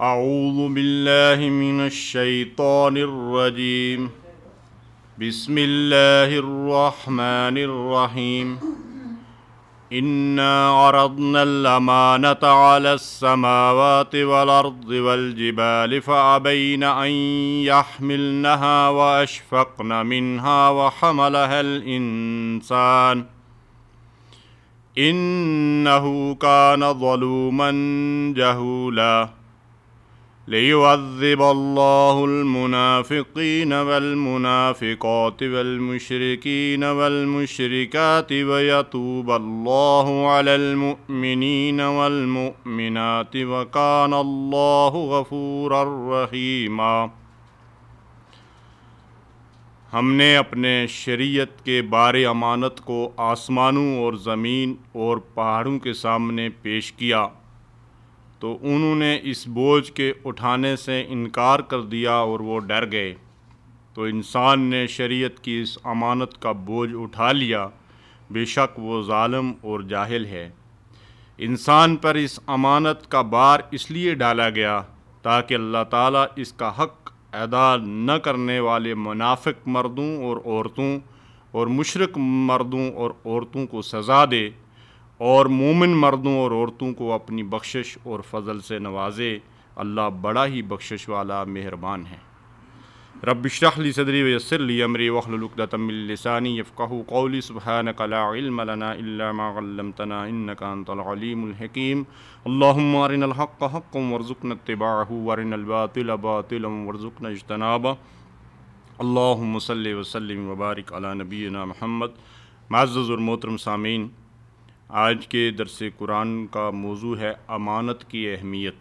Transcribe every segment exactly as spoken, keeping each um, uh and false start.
اعوذ باللہ من الشیطان الرجیم بسم اللہ الرحمن الرحیم انا عرضنا الامانة على السماوات والارض والجبال فابین ان يحملنها واشفقن منها وحملها الانسان انه كان ظلوما جهولا ليعذب الله المنافقين والمنافقات والمشركين والمشركات ويتوب الله على المؤمنين والمؤمنات وكان الله غفورا رحيما۔ ہم نے اپنے شریعت کے بار امانت کو آسمانوں اور زمین اور پہاڑوں کے سامنے پیش کیا تو انہوں نے اس بوجھ کے اٹھانے سے انکار کر دیا اور وہ ڈر گئے، تو انسان نے شریعت کی اس امانت کا بوجھ اٹھا لیا، بے شک وہ ظالم اور جاہل ہے۔ انسان پر اس امانت کا بار اس لیے ڈالا گیا تاکہ اللہ تعالیٰ اس کا حق ادا نہ کرنے والے منافق مردوں اور عورتوں اور مشرک مردوں اور عورتوں کو سزا دے اور مومن مردوں اور عورتوں کو اپنی بخشش اور فضل سے نوازے۔ اللہ بڑا ہی بخشش والا مہربان ہے۔ رب اشرح لی صدری ویسر لی امری واحلل عقدۃ من لسانی یفقہوا قولی سبحانک لا علم لنا الا ما علمتنا انک انت العلیم الحکیم۔ اللہم ارنا الحق حقا وارزقنا اتباعہ وارنا الباطل باطلا وارزقنا اجتنابہ۔ اللہم صلی وسلم وبارک علی نبینا محمد۔ معزز اور محترم سامعین، آج کے درس قرآن کا موضوع ہے امانت کی اہمیت۔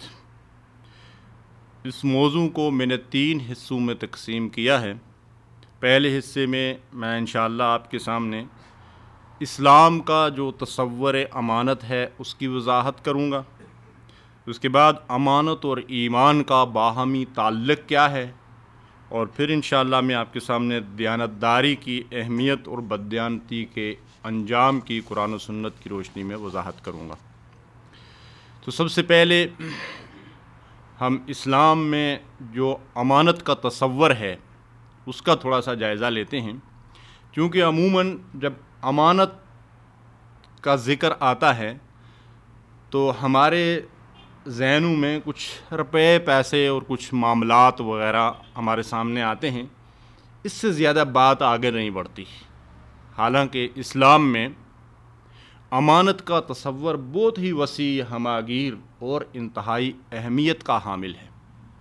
اس موضوع کو میں نے تین حصوں میں تقسیم کیا ہے۔ پہلے حصے میں میں انشاءاللہ آپ کے سامنے اسلام کا جو تصور امانت ہے اس کی وضاحت کروں گا۔ اس کے بعد امانت اور ایمان کا باہمی تعلق کیا ہے، اور پھر انشاءاللہ میں آپ کے سامنے دیانتداری کی اہمیت اور بددیانتی کے انجام کی قرآن و سنت کی روشنی میں وضاحت کروں گا۔ تو سب سے پہلے ہم اسلام میں جو امانت کا تصور ہے اس کا تھوڑا سا جائزہ لیتے ہیں، کیونکہ عموماً جب امانت کا ذکر آتا ہے تو ہمارے ذہنوں میں کچھ روپے پیسے اور کچھ معاملات وغیرہ ہمارے سامنے آتے ہیں، اس سے زیادہ بات آگے نہیں بڑھتی۔ حالانکہ اسلام میں امانت کا تصور بہت ہی وسیع، ہماگیر اور انتہائی اہمیت کا حامل ہے۔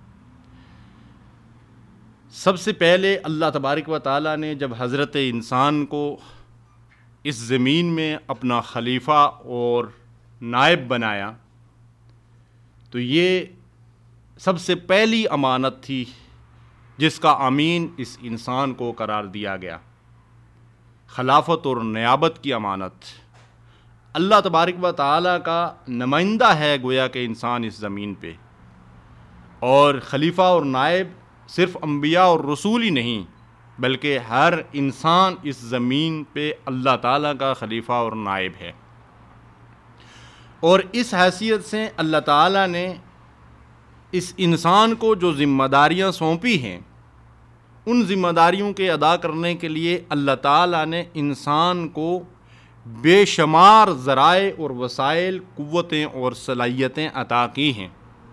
سب سے پہلے اللہ تبارک و تعالیٰ نے جب حضرت انسان کو اس زمین میں اپنا خلیفہ اور نائب بنایا تو یہ سب سے پہلی امانت تھی جس کا امین اس انسان کو قرار دیا گیا، خلافت اور نیابت کی امانت۔ اللہ تبارک و تعالیٰ کا نمائندہ ہے گویا کہ انسان اس زمین پہ، اور خلیفہ اور نائب صرف انبیاء اور رسول ہی نہیں بلکہ ہر انسان اس زمین پہ اللہ تعالیٰ کا خلیفہ اور نائب ہے۔ اور اس حیثیت سے اللہ تعالیٰ نے اس انسان کو جو ذمہ داریاں سونپی ہیں، ان ذمہ داریوں کے ادا کرنے کے لیے اللہ تعالیٰ نے انسان کو بے شمار ذرائع اور وسائل، قوتیں اور صلاحیتیں عطا کی ہیں۔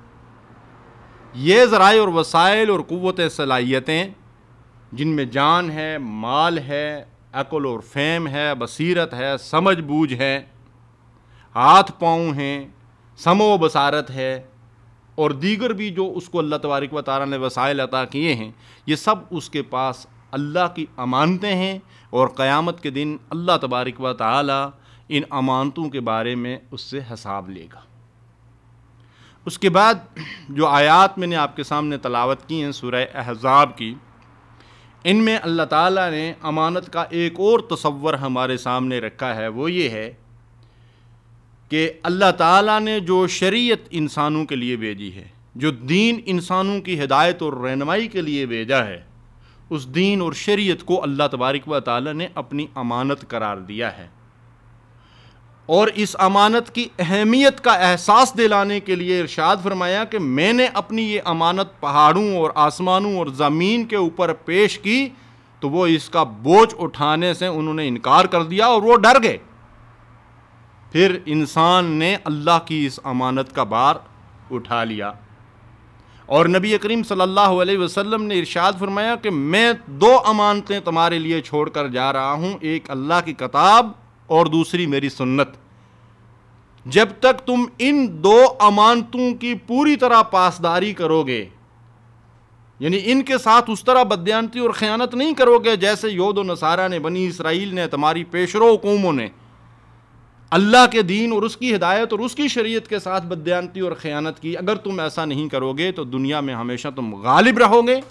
یہ ذرائع اور وسائل اور قوتیں، صلاحیتیں جن میں جان ہے، مال ہے، عقل اور فہم ہے، بصیرت ہے، سمجھ بوجھ ہے، ہاتھ پاؤں ہیں، سمع و بصارت ہے، اور دیگر بھی جو اس کو اللہ تبارک و تعالیٰ نے وسائل عطا کیے ہیں، یہ سب اس کے پاس اللہ کی امانتیں ہیں، اور قیامت کے دن اللہ تبارک و تعالیٰ ان امانتوں کے بارے میں اس سے حساب لے گا۔ اس کے بعد جو آیات میں نے آپ کے سامنے تلاوت کی ہیں سورہ احزاب کی، ان میں اللہ تعالیٰ نے امانت کا ایک اور تصور ہمارے سامنے رکھا ہے، وہ یہ ہے کہ اللہ تعالیٰ نے جو شریعت انسانوں کے لیے بھیجی ہے، جو دین انسانوں کی ہدایت اور رہنمائی کے لیے بھیجا ہے، اس دین اور شریعت کو اللہ تبارک و تعالیٰ نے اپنی امانت قرار دیا ہے، اور اس امانت کی اہمیت کا احساس دلانے کے لیے ارشاد فرمایا کہ میں نے اپنی یہ امانت پہاڑوں اور آسمانوں اور زمین کے اوپر پیش کی تو وہ اس کا بوجھ اٹھانے سے انہوں نے انکار کر دیا اور وہ ڈر گئے. پھر انسان نے اللہ کی اس امانت کا بار اٹھا لیا اور نبی کریم صلی اللہ علیہ وسلم نے ارشاد فرمایا کہ میں دو امانتیں تمہارے لیے چھوڑ کر جا رہا ہوں, ایک اللہ کی کتاب اور دوسری میری سنت. جب تک تم ان دو امانتوں کی پوری طرح پاسداری کرو گے, یعنی ان کے ساتھ اس طرح بددیانتی اور خیانت نہیں کرو گے جیسے یہود و نصارہ نے, بنی اسرائیل نے, تمہاری پیشرو قوموں نے اللہ کے دین اور اس کی ہدایت اور اس کی شریعت کے ساتھ بددیانتی اور خیانت کی, اگر تم ایسا نہیں کرو گے تو دنیا میں ہمیشہ تم غالب رہو گے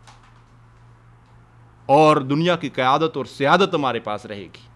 اور دنیا کی قیادت اور سیادت تمہارے پاس رہے گی.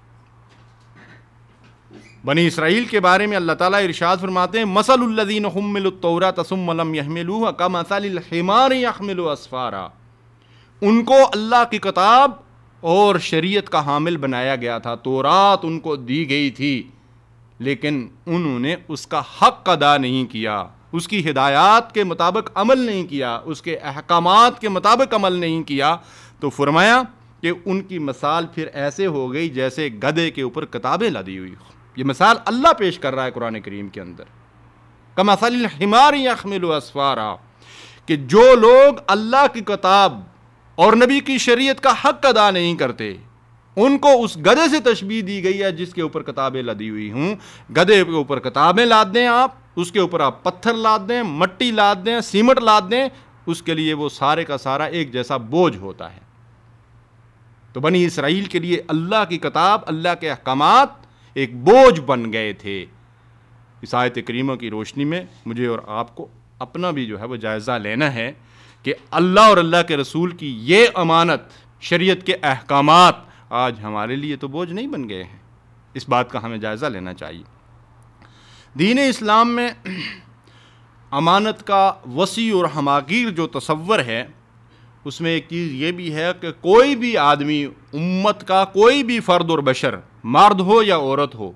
بنی اسرائیل کے بارے میں اللہ تعالیٰ ارشاد فرماتے ہیں مثل الذین حملوا التوراۃ ثم لم یحملوها کمثل الحمار یحمل اسفارا. ان کو اللہ کی کتاب اور شریعت کا حامل بنایا گیا تھا, تورات ان کو دی گئی تھی, لیکن انہوں نے اس کا حق ادا نہیں کیا, اس کی ہدایات کے مطابق عمل نہیں کیا, اس کے احکامات کے مطابق عمل نہیں کیا. تو فرمایا کہ ان کی مثال پھر ایسے ہو گئی جیسے گدھے کے اوپر کتابیں لدی ہوئی. یہ مثال اللہ پیش کر رہا ہے قرآن کریم کے اندر, کمثل الحمار یحمل اسفارا, کہ جو لوگ اللہ کی کتاب اور نبی کی شریعت کا حق ادا نہیں کرتے ان کو اس گدھے سے تشبیہ دی گئی ہے جس کے اوپر کتابیں لدی ہوئی ہوں. گدھے کے اوپر کتابیں لاد دیں آپ, اس کے اوپر آپ پتھر لاد دیں, مٹی لاد دیں, سیمٹ لاد دیں, اس کے لیے وہ سارے کا سارا ایک جیسا بوجھ ہوتا ہے. تو بنی اسرائیل کے لیے اللہ کی کتاب, اللہ کے احکامات ایک بوجھ بن گئے تھے. اس آیت کریمہ کی روشنی میں مجھے اور آپ کو اپنا بھی جو ہے وہ جائزہ لینا ہے کہ اللہ اور اللہ کے رسول کی یہ امانت, شریعت کے احکامات آج ہمارے لیے تو بوجھ نہیں بن گئے ہیں. اس بات کا ہمیں جائزہ لینا چاہیے. دین اسلام میں امانت کا وسیع اور ہماگیر جو تصور ہے اس میں ایک چیز یہ بھی ہے کہ کوئی بھی آدمی, امت کا کوئی بھی فرد اور بشر, مرد ہو یا عورت ہو,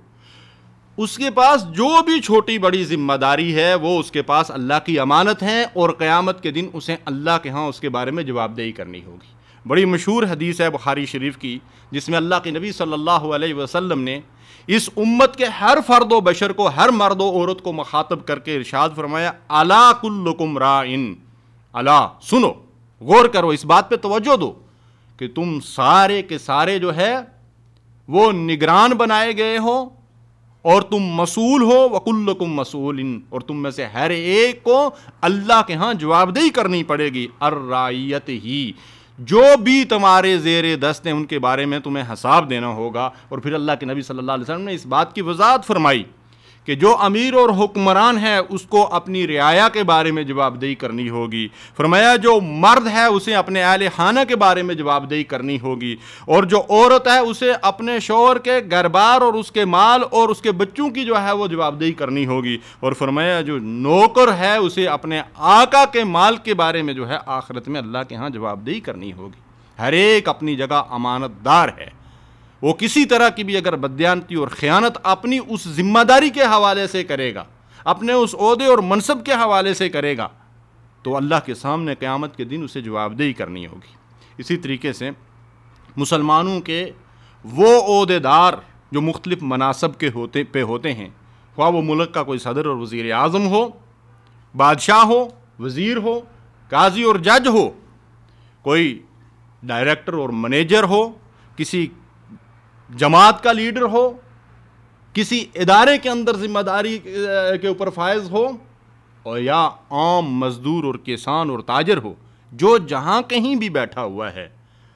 اس کے پاس جو بھی چھوٹی بڑی ذمہ داری ہے وہ اس کے پاس اللہ کی امانت ہے اور قیامت کے دن اسے اللہ کے ہاں اس کے بارے میں جواب دہی کرنی ہوگی. بڑی مشہور حدیث ہے بخاری شریف کی جس میں اللہ کے نبی صلی اللہ علیہ وسلم نے اس امت کے ہر فرد و بشر کو, ہر مرد و عورت کو مخاطب کر کے ارشاد فرمایا الا کلکم راعن, الا سنو, غور کرو, اس بات پہ توجہ دو کہ تم سارے کے سارے جو ہے وہ نگران بنائے گئے ہو اور تم مسئول ہو, وَكُلُّكُمْ مَسْئُولٍ, اور تم میں سے ہر ایک کو اللہ کے ہاں جواب دہی کرنی پڑے گی. الرعیت ہی, جو بھی تمہارے زیر دست ہیں ان کے بارے میں تمہیں حساب دینا ہوگا. اور پھر اللہ کے نبی صلی اللہ علیہ وسلم نے اس بات کی وضاحت فرمائی کہ جو امیر اور حکمران ہے اس کو اپنی رعایا کے بارے میں جواب دہی کرنی ہوگی. فرمایا جو مرد ہے اسے اپنے اہل خانہ کے بارے میں جواب دہی کرنی ہوگی, اور جو عورت ہے اسے اپنے شوہر کے گھر بار اور اس کے مال اور اس کے بچوں کی جو ہے وہ جواب دہی کرنی ہوگی. اور فرمایا جو نوکر ہے اسے اپنے آقا کے مال کے بارے میں جو ہے آخرت میں اللہ کے ہاں جواب دہی کرنی ہوگی. ہر ایک اپنی جگہ امانت دار ہے. وہ کسی طرح کی بھی اگر بددیانتی اور خیانت اپنی اس ذمہ داری کے حوالے سے کرے گا, اپنے اس عہدے اور منصب کے حوالے سے کرے گا, تو اللہ کے سامنے قیامت کے دن اسے جواب دہی کرنی ہوگی. اسی طریقے سے مسلمانوں کے وہ عہدے دار جو مختلف مناصب کے ہوتے پہ ہوتے ہیں, خواہ وہ ملک کا کوئی صدر اور وزیر اعظم ہو, بادشاہ ہو, وزیر ہو, قاضی اور جج ہو, کوئی ڈائریکٹر اور منیجر ہو, کسی جماعت کا لیڈر ہو, کسی ادارے کے اندر ذمہ داری کے اوپر فائز ہو, اور یا عام مزدور اور کسان اور تاجر ہو, جو جہاں کہیں بھی بیٹھا ہوا ہے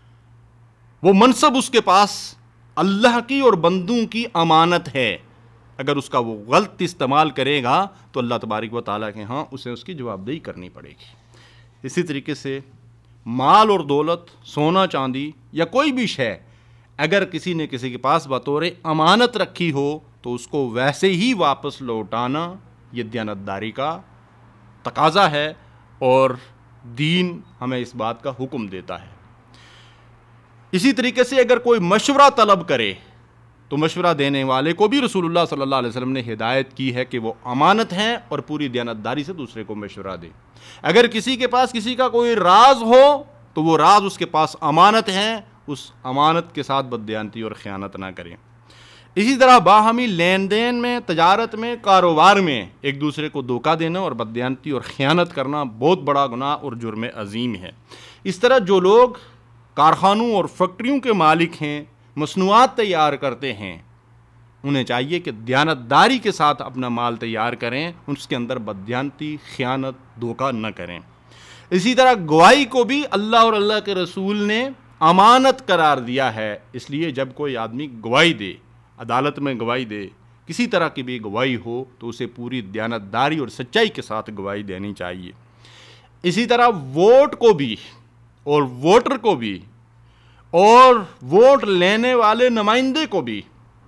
وہ منصب اس کے پاس اللہ کی اور بندوں کی امانت ہے. اگر اس کا وہ غلط استعمال کرے گا تو اللہ تبارک و تعالیٰ کے ہاں اسے اس کی جواب دہی کرنی پڑے گی. اسی طریقے سے مال اور دولت, سونا چاندی یا کوئی بھی شے اگر کسی نے کسی کے پاس بطور امانت رکھی ہو تو اس کو ویسے ہی واپس لوٹانا یہ دیانتداری کا تقاضا ہے اور دین ہمیں اس بات کا حکم دیتا ہے. اسی طریقے سے اگر کوئی مشورہ طلب کرے تو مشورہ دینے والے کو بھی رسول اللہ صلی اللہ علیہ وسلم نے ہدایت کی ہے کہ وہ امانت ہیں اور پوری دیانتداری سے دوسرے کو مشورہ دے. اگر کسی کے پاس کسی کا کوئی راز ہو تو وہ راز اس کے پاس امانت ہے، اس امانت کے ساتھ بددیانتی اور خیانت نہ کریں. اسی طرح باہمی لین دین میں، تجارت میں، کاروبار میں ایک دوسرے کو دھوکہ دینا اور بددیانتی اور خیانت کرنا بہت بڑا گناہ اور جرم عظیم ہے. اس طرح جو لوگ کارخانوں اور فیکٹریوں کے مالک ہیں، مصنوعات تیار کرتے ہیں، انہیں چاہیے کہ دیانتداری کے ساتھ اپنا مال تیار کریں، اس کے اندر بددیانتی، خیانت، دھوکہ نہ کریں. اسی طرح گواہی کو بھی اللہ اور اللہ کے رسول نے امانت قرار دیا ہے. اس لیے جب کوئی آدمی گواہی دے، عدالت میں گواہی دے، کسی طرح کی بھی گواہی ہو، تو اسے پوری دیانتداری اور سچائی کے ساتھ گواہی دینی چاہیے. اسی طرح ووٹ کو بھی اور ووٹر کو بھی اور ووٹ لینے والے نمائندے کو بھی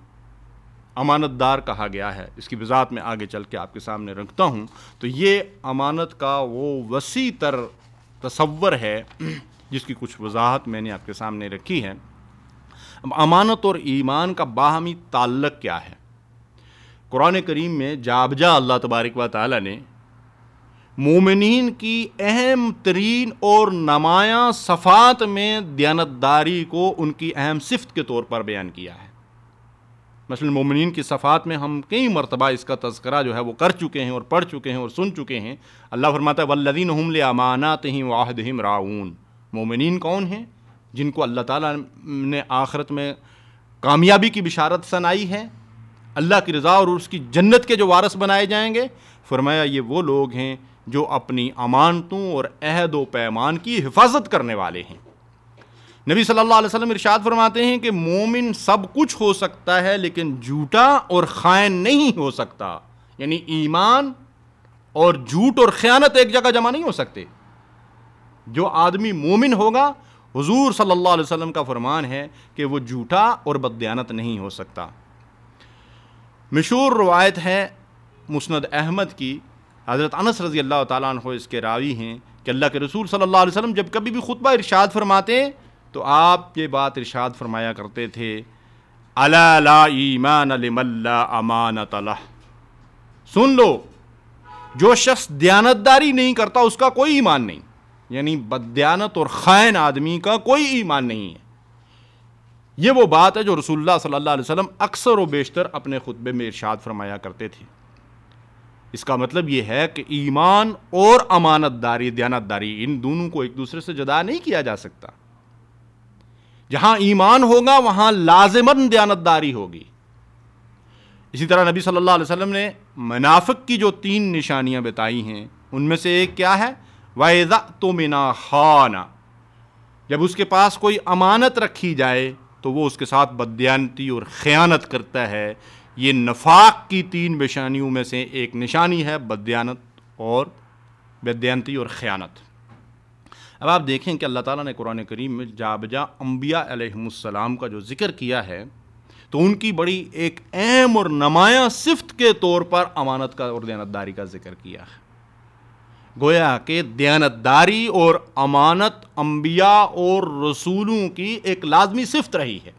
امانت دار کہا گیا ہے. اس کی وضاحت میں آگے چل کے آپ کے سامنے رکھتا ہوں. تو یہ امانت کا وہ وسیع تر تصور ہے جس کی کچھ وضاحت میں نے آپ کے سامنے رکھی ہے. اب امانت اور ایمان کا باہمی تعلق کیا ہے؟ قرآن کریم میں جا بجا اللہ تبارک و تعالی نے مومنین کی اہم ترین اور نمایاں صفات میں دیانتداری کو ان کی اہم صفت کے طور پر بیان کیا ہے. مثلا مومنین کی صفات میں ہم کئی مرتبہ اس کا تذکرہ جو ہے وہ کر چکے ہیں اور پڑھ چکے ہیں اور سن چکے ہیں. اللہ فرماتا ہے والذین هم لاماناتہم وعہدہم راعون. مومنین کون ہیں؟ جن کو اللہ تعالیٰ نے آخرت میں کامیابی کی بشارت سنائی ہے، اللہ کی رضا اور اس کی جنت کے جو وارث بنائے جائیں گے. فرمایا یہ وہ لوگ ہیں جو اپنی امانتوں اور عہد و پیمان کی حفاظت کرنے والے ہیں. نبی صلی اللہ علیہ وسلم ارشاد فرماتے ہیں کہ مومن سب کچھ ہو سکتا ہے لیکن جھوٹا اور خائن نہیں ہو سکتا. یعنی ایمان اور جھوٹ اور خیانت ایک جگہ جمع نہیں ہو سکتے. جو آدمی مومن ہوگا، حضور صلی اللہ علیہ وسلم کا فرمان ہے کہ وہ جھوٹا اور بددیانت نہیں ہو سکتا. مشہور روایت ہے مسند احمد کی، حضرت انس رضی اللہ تعالیٰ عنہ اس کے راوی ہیں کہ اللہ کے رسول صلی اللہ علیہ وسلم جب کبھی بھی خطبہ ارشاد فرماتے تو آپ یہ بات ارشاد فرمایا کرتے تھے، الا لا ایمان لمن لا امانۃ لہ. سن لو، جو شخص دیانتداری نہیں کرتا اس کا کوئی ایمان نہیں. یعنی بددیانت اور خائن آدمی کا کوئی ایمان نہیں ہے. یہ وہ بات ہے جو رسول اللہ صلی اللہ علیہ وسلم اکثر و بیشتر اپنے خطبے میں ارشاد فرمایا کرتے تھے. اس کا مطلب یہ ہے کہ ایمان اور امانت داری، دیانت داری، ان دونوں کو ایک دوسرے سے جدا نہیں کیا جا سکتا. جہاں ایمان ہوگا وہاں لازماً دیانت داری ہوگی. اسی طرح نبی صلی اللہ علیہ وسلم نے منافق کی جو تین نشانیاں بتائی ہیں ان میں سے ایک کیا ہے؟ وَإِذَا اؤْتُمِنَ خَانَ. جب اس کے پاس کوئی امانت رکھی جائے تو وہ اس کے ساتھ بددیانتی اور خیانت کرتا ہے. یہ نفاق کی تین نشانیوں میں سے ایک نشانی ہے، بددیانت اور بددیانتی اور خیانت. اب آپ دیکھیں کہ اللہ تعالیٰ نے قرآن کریم میں جا بجا انبیاء علیہم السلام کا جو ذکر کیا ہے تو ان کی بڑی ایک اہم اور نمایاں صفت کے طور پر امانت کا اور دیانتداری کا ذکر کیا ہے. گویا کہ دیانتداری اور امانت انبیاء اور رسولوں کی ایک لازمی صفت رہی ہے.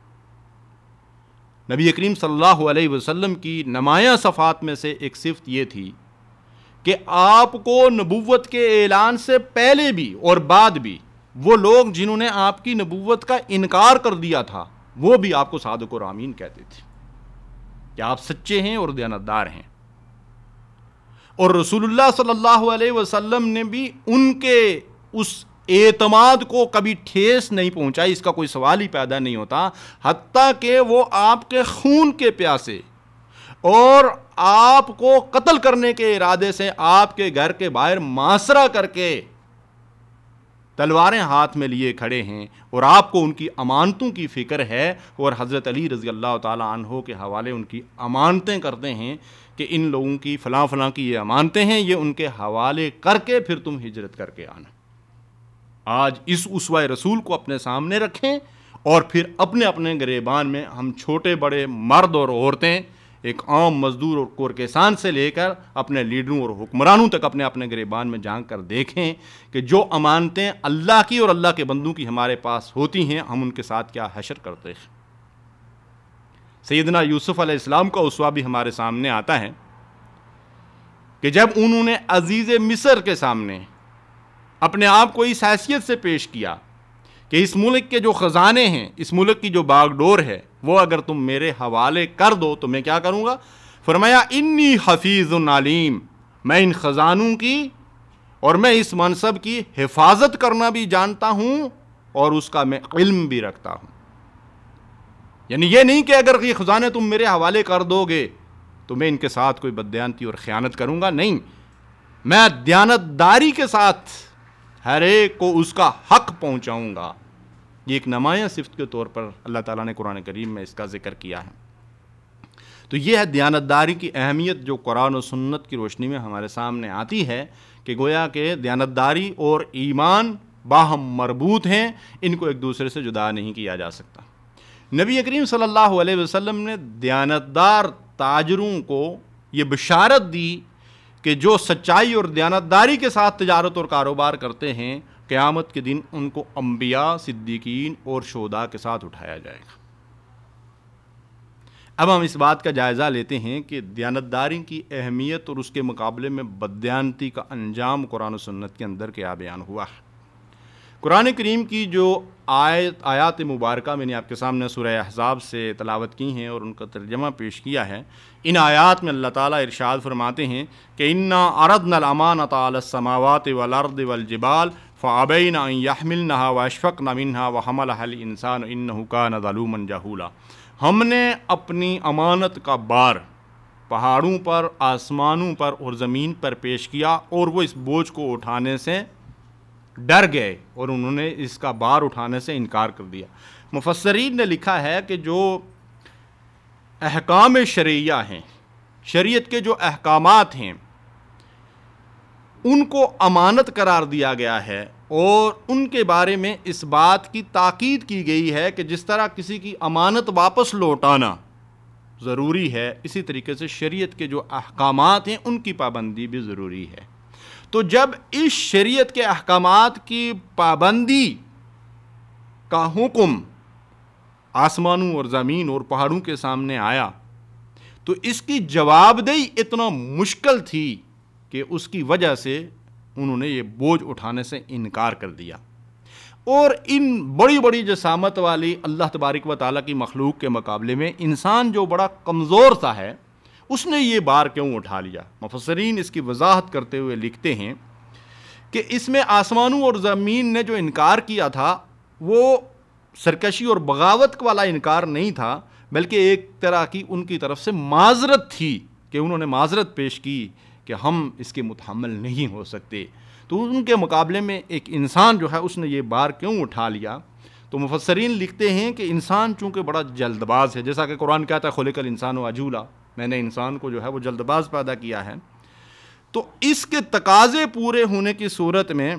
نبی کریم صلی اللہ علیہ وسلم کی نمایاں صفات میں سے ایک صفت یہ تھی کہ آپ کو نبوت کے اعلان سے پہلے بھی اور بعد بھی وہ لوگ جنہوں نے آپ کی نبوت کا انکار کر دیا تھا وہ بھی آپ کو صادق اور امین کہتے تھے کہ آپ سچے ہیں اور دیانتدار ہیں. اور رسول اللہ صلی اللہ علیہ وسلم نے بھی ان کے اس اعتماد کو کبھی ٹھیس نہیں پہنچائی. اس کا کوئی سوال ہی پیدا نہیں ہوتا. حتیٰ کہ وہ آپ کے خون کے پیاسے اور آپ کو قتل کرنے کے ارادے سے آپ کے گھر کے باہر محاصرہ کر کے تلواریں ہاتھ میں لیے کھڑے ہیں اور آپ کو ان کی امانتوں کی فکر ہے اور حضرت علی رضی اللہ تعالیٰ عنہ کے حوالے ان کی امانتیں کرتے ہیں کہ ان لوگوں کی فلاں فلاں کی یہ امانتیں ہیں، یہ ان کے حوالے کر کے پھر تم ہجرت کر کے آنا. آج اس اسوہ رسول کو اپنے سامنے رکھیں اور پھر اپنے اپنے گریبان میں ہم چھوٹے بڑے مرد اور عورتیں، ایک عام مزدور اور کورکسان سے لے کر اپنے لیڈروں اور حکمرانوں تک اپنے اپنے گریبان میں جھانک کر دیکھیں کہ جو امانتیں اللہ کی اور اللہ کے بندوں کی ہمارے پاس ہوتی ہیں ہم ان کے ساتھ کیا حشر کرتے ہیں. سیدنا یوسف علیہ السلام کا اسوہ بھی ہمارے سامنے آتا ہے کہ جب انہوں نے عزیز مصر کے سامنے اپنے آپ کو اس حیثیت سے پیش کیا کہ اس ملک کے جو خزانے ہیں، اس ملک کی جو باغ ڈور ہے، وہ اگر تم میرے حوالے کر دو تو میں کیا کروں گا؟ فرمایا انی حفیظ علیم، میں ان خزانوں کی اور میں اس منصب کی حفاظت کرنا بھی جانتا ہوں اور اس کا میں علم بھی رکھتا ہوں۔ یعنی یہ نہیں کہ اگر یہ خزانے تم میرے حوالے کر دو گے تو میں ان کے ساتھ کوئی بددیانتی اور خیانت کروں گا، نہیں، میں دیانتداری کے ساتھ ہر ایک کو اس کا حق پہنچاؤں گا۔ یہ ایک نمایاں صفت کے طور پر اللہ تعالیٰ نے قرآن کریم میں اس کا ذکر کیا ہے۔ تو یہ ہے دیانتداری کی اہمیت جو قرآن و سنت کی روشنی میں ہمارے سامنے آتی ہے کہ گویا کہ دیانتداری اور ایمان باہم مربوط ہیں، ان کو ایک دوسرے سے جدا نہیں کیا جا سکتا۔ نبی کریم صلی اللہ علیہ وسلم نے دیانتدار تاجروں کو یہ بشارت دی کہ جو سچائی اور دیانتداری کے ساتھ تجارت اور کاروبار کرتے ہیں، قیامت کے دن ان کو انبیاء، صدیقین اور شہداء کے ساتھ اٹھایا جائے گا۔ اب ہم اس بات کا جائزہ لیتے ہیں کہ دیانتداری کی اہمیت اور اس کے مقابلے میں بددیانتی کا انجام قرآن و سنت کے اندر کیا بیان ہوا ہے۔ قرآن کریم کی جو آیت آیات مبارکہ میں نے آپ کے سامنے سورہ احزاب سے تلاوت کی ہیں اور ان کا ترجمہ پیش کیا ہے، ان آیات میں اللہ تعالیٰ ارشاد فرماتے ہیں کہ انا عرضنا الامانۃ علی السماوات والارض والجبال فابین ان یحملنها واشفقن منها وحملها الانسان انه کان ظلوما جہولا۔ ہم نے اپنی امانت کا بار پہاڑوں پر، آسمانوں پر اور زمین پر پیش کیا اور وہ اس بوجھ کو اٹھانے سے ڈر گئے اور انہوں نے اس کا بار اٹھانے سے انکار کر دیا۔ مفسرین نے لکھا ہے کہ جو احکام شرعیہ ہیں، شریعت کے جو احکامات ہیں، ان کو امانت قرار دیا گیا ہے اور ان کے بارے میں اس بات کی تاکید کی گئی ہے کہ جس طرح کسی کی امانت واپس لوٹانا ضروری ہے، اسی طریقے سے شریعت کے جو احکامات ہیں ان کی پابندی بھی ضروری ہے۔ تو جب اس شریعت کے احکامات کی پابندی کا حکم آسمانوں اور زمین اور پہاڑوں کے سامنے آیا تو اس کی جواب دہی اتنا مشکل تھی کہ اس کی وجہ سے انہوں نے یہ بوجھ اٹھانے سے انکار کر دیا۔ اور ان بڑی بڑی جسامت والی اللہ تبارک و تعالیٰ کی مخلوق کے مقابلے میں انسان جو بڑا کمزور سا ہے، اس نے یہ بار کیوں اٹھا لیا؟ مفسرین اس کی وضاحت کرتے ہوئے لکھتے ہیں کہ اس میں آسمانوں اور زمین نے جو انکار کیا تھا وہ سرکشی اور بغاوت والا انکار نہیں تھا، بلکہ ایک طرح کی ان کی طرف سے معذرت تھی کہ انہوں نے معذرت پیش کی کہ ہم اس کے متحمل نہیں ہو سکتے۔ تو ان کے مقابلے میں ایک انسان جو ہے اس نے یہ بار کیوں اٹھا لیا؟ تو مفسرین لکھتے ہیں کہ انسان چونکہ بڑا جلد باز ہے، جیسا کہ قرآن کہتا ہے خلق الانسان عجولا، میں نے انسان کو جو ہے وہ جلد باز پیدا کیا ہے، تو اس کے تقاضے پورے ہونے کی صورت میں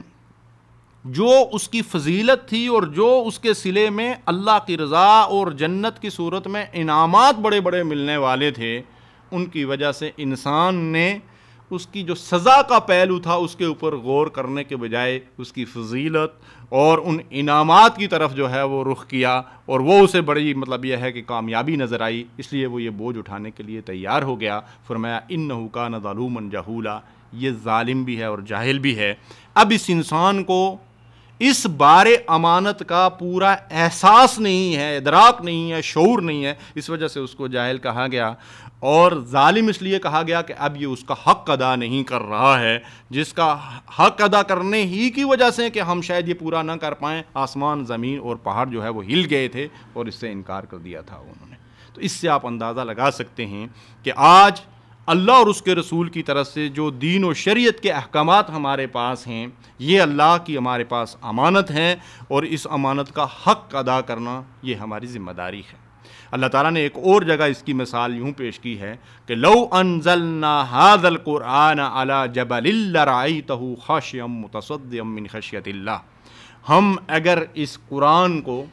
جو اس کی فضیلت تھی اور جو اس کے صلے میں اللہ کی رضا اور جنت کی صورت میں انعامات بڑے بڑے ملنے والے تھے، ان کی وجہ سے انسان نے اس کی جو سزا کا پہلو تھا اس کے اوپر غور کرنے کے بجائے اس کی فضیلت اور ان انعامات کی طرف جو ہے وہ رخ کیا، اور وہ اسے بڑی مطلب یہ ہے کہ کامیابی نظر آئی، اس لیے وہ یہ بوجھ اٹھانے کے لیے تیار ہو گیا۔ فرمایا انہ کان ظلوما جہولا، یہ ظالم بھی ہے اور جاہل بھی ہے۔ اب اس انسان کو اس بار امانت کا پورا احساس نہیں ہے، ادراک نہیں ہے، شعور نہیں ہے، اس وجہ سے اس کو جاہل کہا گیا، اور ظالم اس لیے کہا گیا کہ اب یہ اس کا حق ادا نہیں کر رہا ہے، جس کا حق ادا کرنے ہی کی وجہ سے کہ ہم شاید یہ پورا نہ کر پائیں، آسمان زمین اور پہاڑ جو ہے وہ ہل گئے تھے اور اس سے انکار کر دیا تھا انہوں نے۔ تو اس سے آپ اندازہ لگا سکتے ہیں کہ آج اللہ اور اس کے رسول کی طرف سے جو دین و شریعت کے احکامات ہمارے پاس ہیں، یہ اللہ کی ہمارے پاس امانت ہیں، اور اس امانت کا حق ادا کرنا یہ ہماری ذمہ داری ہے۔ اللہ تعالیٰ نے ایک اور جگہ اس کی مثال یوں پیش کی ہے کہ لو انزلنا ھذا القرآن علی جبل لرأیتہ خاشعا متصدعا من خشیۃ اللہ، ہم اگر اس قرآن کو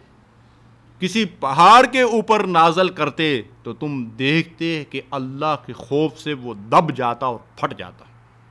کسی پہاڑ کے اوپر نازل کرتے تو تم دیکھتے کہ اللہ کے خوف سے وہ دب جاتا اور پھٹ جاتا۔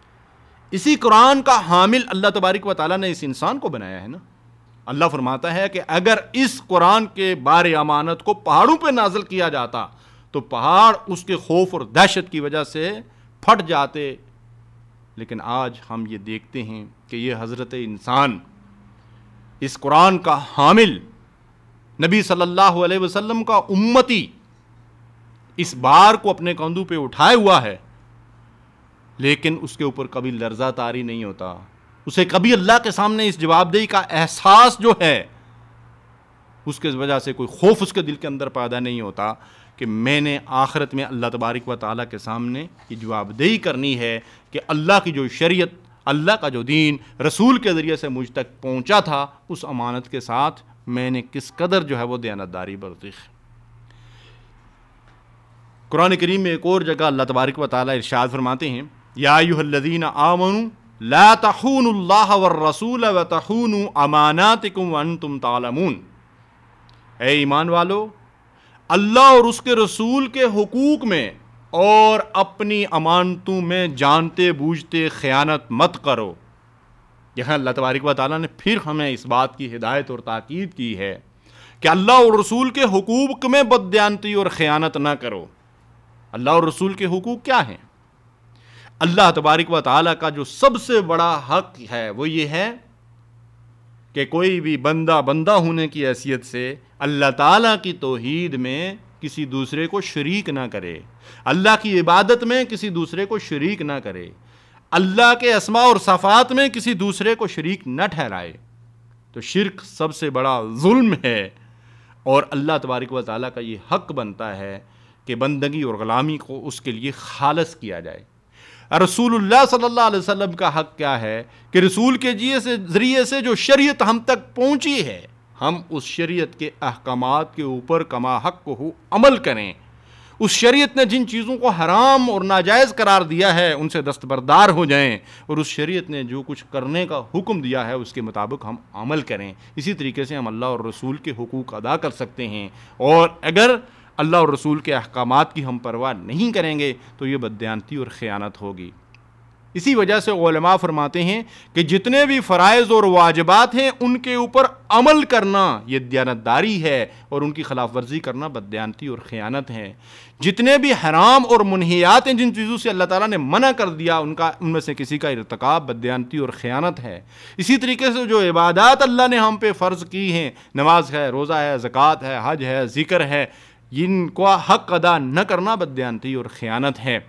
اسی قرآن کا حامل اللہ تبارک و تعالیٰ نے اس انسان کو بنایا ہے نا۔ اللہ فرماتا ہے کہ اگر اس قرآن کے بار امانت کو پہاڑوں پہ نازل کیا جاتا تو پہاڑ اس کے خوف اور دہشت کی وجہ سے پھٹ جاتے. لیکن آج ہم یہ دیکھتے ہیں کہ یہ حضرت انسان، اس قرآن کا حامل، نبی صلی اللہ علیہ وسلم کا امتی، اس بار کو اپنے کندھوں پہ اٹھائے ہوا ہے، لیکن اس کے اوپر کبھی لرزہ طاری نہیں ہوتا. اسے کبھی اللہ کے سامنے اس جواب دہی کا احساس جو ہے، اس کے وجہ سے کوئی خوف اس کے دل کے اندر پیدا نہیں ہوتا کہ میں نے آخرت میں اللہ تبارک و تعالیٰ کے سامنے یہ جواب دہی کرنی ہے کہ اللہ کی جو شریعت، اللہ کا جو دین رسول کے ذریعے سے مجھ تک پہنچا تھا، اس امانت کے ساتھ میں نے کس قدر جو ہے وہ دیانتداری برتی. قرآن کریم میں ایک اور جگہ اللہ تبارک و تعالیٰ ارشاد فرماتے ہیں، یا ایھا الذین آمنوا لا تخونوا اللہ والرسول وتخونوا اماناتکم وانتم تعلمون. اے ایمان والو، اللہ اور اس کے رسول کے حقوق میں اور اپنی امانتوں میں جانتے بوجھتے خیانت مت کرو. یہاں اللہ تبارک و تعالیٰ نے پھر ہمیں اس بات کی ہدایت اور تاکید کی ہے کہ اللہ اور رسول کے حقوق میں بددیانتی اور خیانت نہ کرو. اللہ اور رسول کے حقوق کیا ہیں؟ اللہ تبارک و تعالیٰ کا جو سب سے بڑا حق ہے وہ یہ ہے کہ کوئی بھی بندہ بندہ ہونے کی حیثیت سے اللہ تعالیٰ کی توحید میں کسی دوسرے کو شریک نہ کرے، اللہ کی عبادت میں کسی دوسرے کو شریک نہ کرے، اللہ کے اسماء اور صفات میں کسی دوسرے کو شریک نہ ٹھہرائے. تو شرک سب سے بڑا ظلم ہے، اور اللہ تبارک و تعالیٰ کا یہ حق بنتا ہے کہ بندگی اور غلامی کو اس کے لیے خالص کیا جائے. رسول اللہ صلی اللہ علیہ وسلم کا حق کیا ہے کہ رسول کے ذریعے سے جو شریعت ہم تک پہنچی ہے، ہم اس شریعت کے احکامات کے اوپر کما حق کو عمل کریں. اس شریعت نے جن چیزوں کو حرام اور ناجائز قرار دیا ہے ان سے دستبردار ہو جائیں، اور اس شریعت نے جو کچھ کرنے کا حکم دیا ہے اس کے مطابق ہم عمل کریں. اسی طریقے سے ہم اللہ اور رسول کے حقوق ادا کر سکتے ہیں، اور اگر اللہ اور رسول کے احکامات کی ہم پرواہ نہیں کریں گے تو یہ بددیانتی اور خیانت ہوگی. اسی وجہ سے علماء فرماتے ہیں کہ جتنے بھی فرائض اور واجبات ہیں ان کے اوپر عمل کرنا یہ دیانتداری ہے، اور ان کی خلاف ورزی کرنا بددیانتی اور خیانت ہے. جتنے بھی حرام اور منہیات ہیں، جن چیزوں سے اللہ تعالیٰ نے منع کر دیا، ان کا ان میں سے کسی کا ارتکاب بددیانتی اور خیانت ہے. اسی طریقے سے جو عبادات اللہ نے ہم پہ فرض کی ہیں، نماز ہے، روزہ ہے، زکوٰۃ ہے، حج ہے، ذکر ہے، جن کو حق ادا نہ کرنا بددیانتی اور خیانت ہے.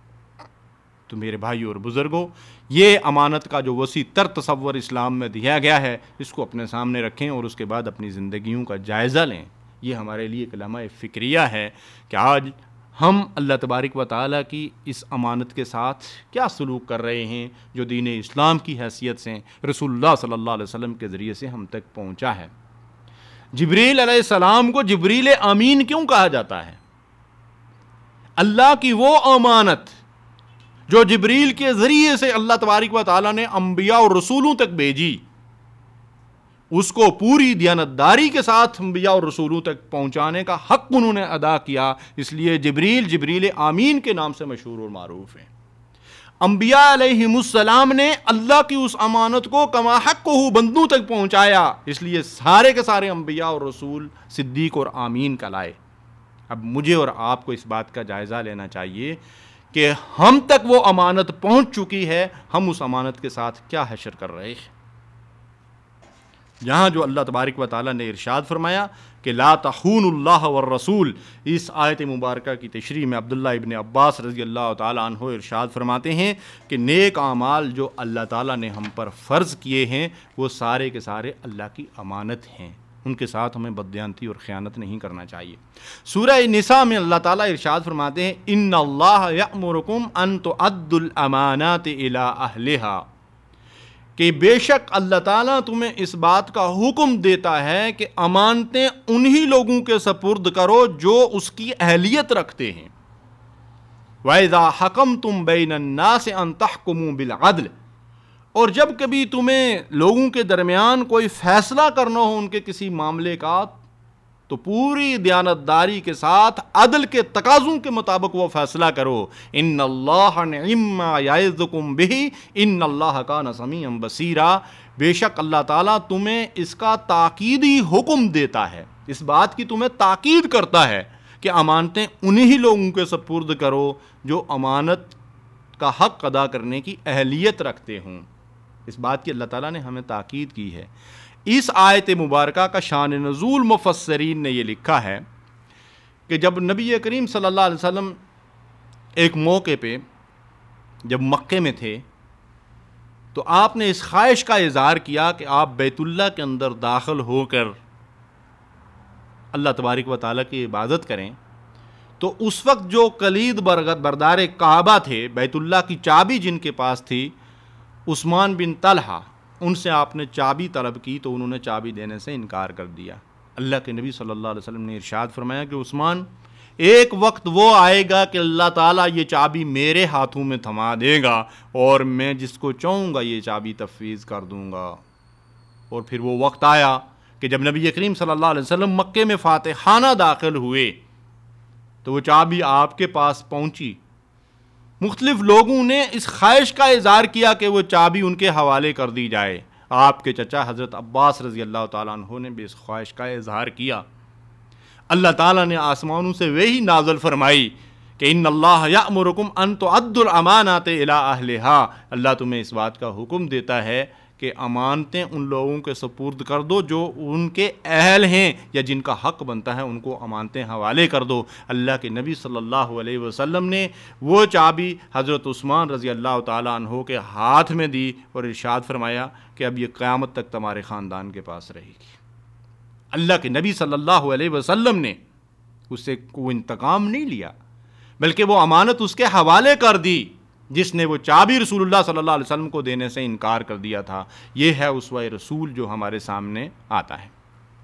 تو میرے بھائیو اور بزرگوں، یہ امانت کا جو وسیع تر تصور اسلام میں دیا گیا ہے، اس کو اپنے سامنے رکھیں اور اس کے بعد اپنی زندگیوں کا جائزہ لیں. یہ ہمارے لیے ایک لمحہ فکریہ ہے کہ آج ہم اللہ تبارک و تعالیٰ کی اس امانت کے ساتھ کیا سلوک کر رہے ہیں جو دین اسلام کی حیثیت سے رسول اللہ صلی اللہ علیہ وسلم کے ذریعے سے ہم تک پہنچا ہے. جبریل علیہ السلام کو جبریل امین کیوں کہا جاتا ہے؟ اللہ کی وہ امانت جو جبریل کے ذریعے سے اللہ تبارک و تعالیٰ نے انبیاء اور رسولوں تک بھیجی، اس کو پوری دیانتداری کے ساتھ انبیاء اور رسولوں تک پہنچانے کا حق انہوں نے ادا کیا. اس لیے جبریل جبریل آمین کے نام سے مشہور اور معروف ہیں. انبیاء علیہم السلام نے اللہ کی اس امانت کو کما حق کو بندوں تک پہنچایا، اس لیے سارے کے سارے انبیاء اور رسول صدیق اور آمین کہلائے. اب مجھے اور آپ کو اس بات کا جائزہ لینا چاہیے کہ ہم تک وہ امانت پہنچ چکی ہے، ہم اس امانت کے ساتھ کیا حشر کر رہے ہیں. جہاں جو اللہ تبارک و تعالیٰ نے ارشاد فرمایا کہ لا تخونوا اللہ والرسول، اس آیت مبارکہ کی تشریح میں عبداللہ ابن عباس رضی اللہ تعالیٰ عنہ ارشاد فرماتے ہیں کہ نیک اعمال جو اللہ تعالیٰ نے ہم پر فرض کیے ہیں وہ سارے کے سارے اللہ کی امانت ہیں، ان کے ساتھ ہمیں بددیانتی اور خیانت نہیں کرنا چاہیے. سورہ نساء میں اللہ تعالیٰ ارشاد فرماتے ہیں ان اللہ یأمرکم ان تؤدوا الامانات الی اہلہا، کہ بے شک اللہ تعالیٰ تمہیں اس بات کا حکم دیتا ہے کہ امانتیں انہی لوگوں کے سپرد کرو جو اس کی اہلیت رکھتے ہیں. وَإِذَا حَكَمْتُمْ بَيْنَ النَّاسِ أَن تَحْكُمُوا بِالْعَدْلِ، اور جب کبھی تمہیں لوگوں کے درمیان کوئی فیصلہ کرنا ہو ان کے کسی معاملے کا، تو پوری دیانتداری کے ساتھ عدل کے تقاضوں کے مطابق وہ فیصلہ کرو. ان اللہ نعم ما یعظکم بہ ان اللہ کان سمیعا بصیرا، بے شک اللہ تعالیٰ تمہیں اس کا تاکیدی حکم دیتا ہے، اس بات کی تمہیں تاکید کرتا ہے کہ امانتیں انہی ہی لوگوں کے سپرد کرو جو امانت کا حق ادا کرنے کی اہلیت رکھتے ہوں۔ اس بات کی اللہ تعالیٰ نے ہمیں تاکید کی ہے۔ اس آیت مبارکہ کا شان نزول مفسرین نے یہ لکھا ہے کہ جب نبی کریم صلی اللہ علیہ وسلم ایک موقع پہ جب مکے میں تھے تو آپ نے اس خواہش کا اظہار کیا کہ آپ بیت اللہ کے اندر داخل ہو کر اللہ تبارک و تعالیٰ کی عبادت کریں، تو اس وقت جو کلید بردار کعبہ تھے، بیت اللہ کی چابی جن کے پاس تھی، عثمان بن طلحہ، ان سے آپ نے چابی طلب کی تو انہوں نے چابی دینے سے انکار کر دیا۔ اللہ کے نبی صلی اللہ علیہ وسلم نے ارشاد فرمایا کہ عثمان، ایک وقت وہ آئے گا کہ اللہ تعالیٰ یہ چابی میرے ہاتھوں میں تھما دے گا اور میں جس کو چاہوں گا یہ چابی تفویض کر دوں گا۔ اور پھر وہ وقت آیا کہ جب نبی کریم صلی اللہ علیہ وسلم مکے میں فاتحانہ داخل ہوئے تو وہ چابی آپ کے پاس پہنچی۔ مختلف لوگوں نے اس خواہش کا اظہار کیا کہ وہ چابی ان کے حوالے کر دی جائے۔ آپ کے چچا حضرت عباس رضی اللہ تعالیٰ عنہ نے بھی اس خواہش کا اظہار کیا۔ اللہ تعالیٰ نے آسمانوں سے وہی نازل فرمائی کہ ان اللہ یأمرکم ان تؤدوا الامانات الی اہلہا، اللہ تمہیں اس بات کا حکم دیتا ہے کہ امانتیں ان لوگوں کے سپرد کر دو جو ان کے اہل ہیں یا جن کا حق بنتا ہے، ان کو امانتیں حوالے کر دو۔ اللہ کے نبی صلی اللہ علیہ وسلم نے وہ چابی حضرت عثمان رضی اللہ تعالیٰ عنہ کے ہاتھ میں دی اور ارشاد فرمایا کہ اب یہ قیامت تک تمہارے خاندان کے پاس رہے گی۔ اللہ کے نبی صلی اللہ علیہ وسلم نے اس سے کوئی انتقام نہیں لیا، بلکہ وہ امانت اس کے حوالے کر دی جس نے وہ چابی رسول اللہ صلی اللہ علیہ وسلم کو دینے سے انکار کر دیا تھا۔ یہ ہے اسوہ رسول جو ہمارے سامنے آتا ہے۔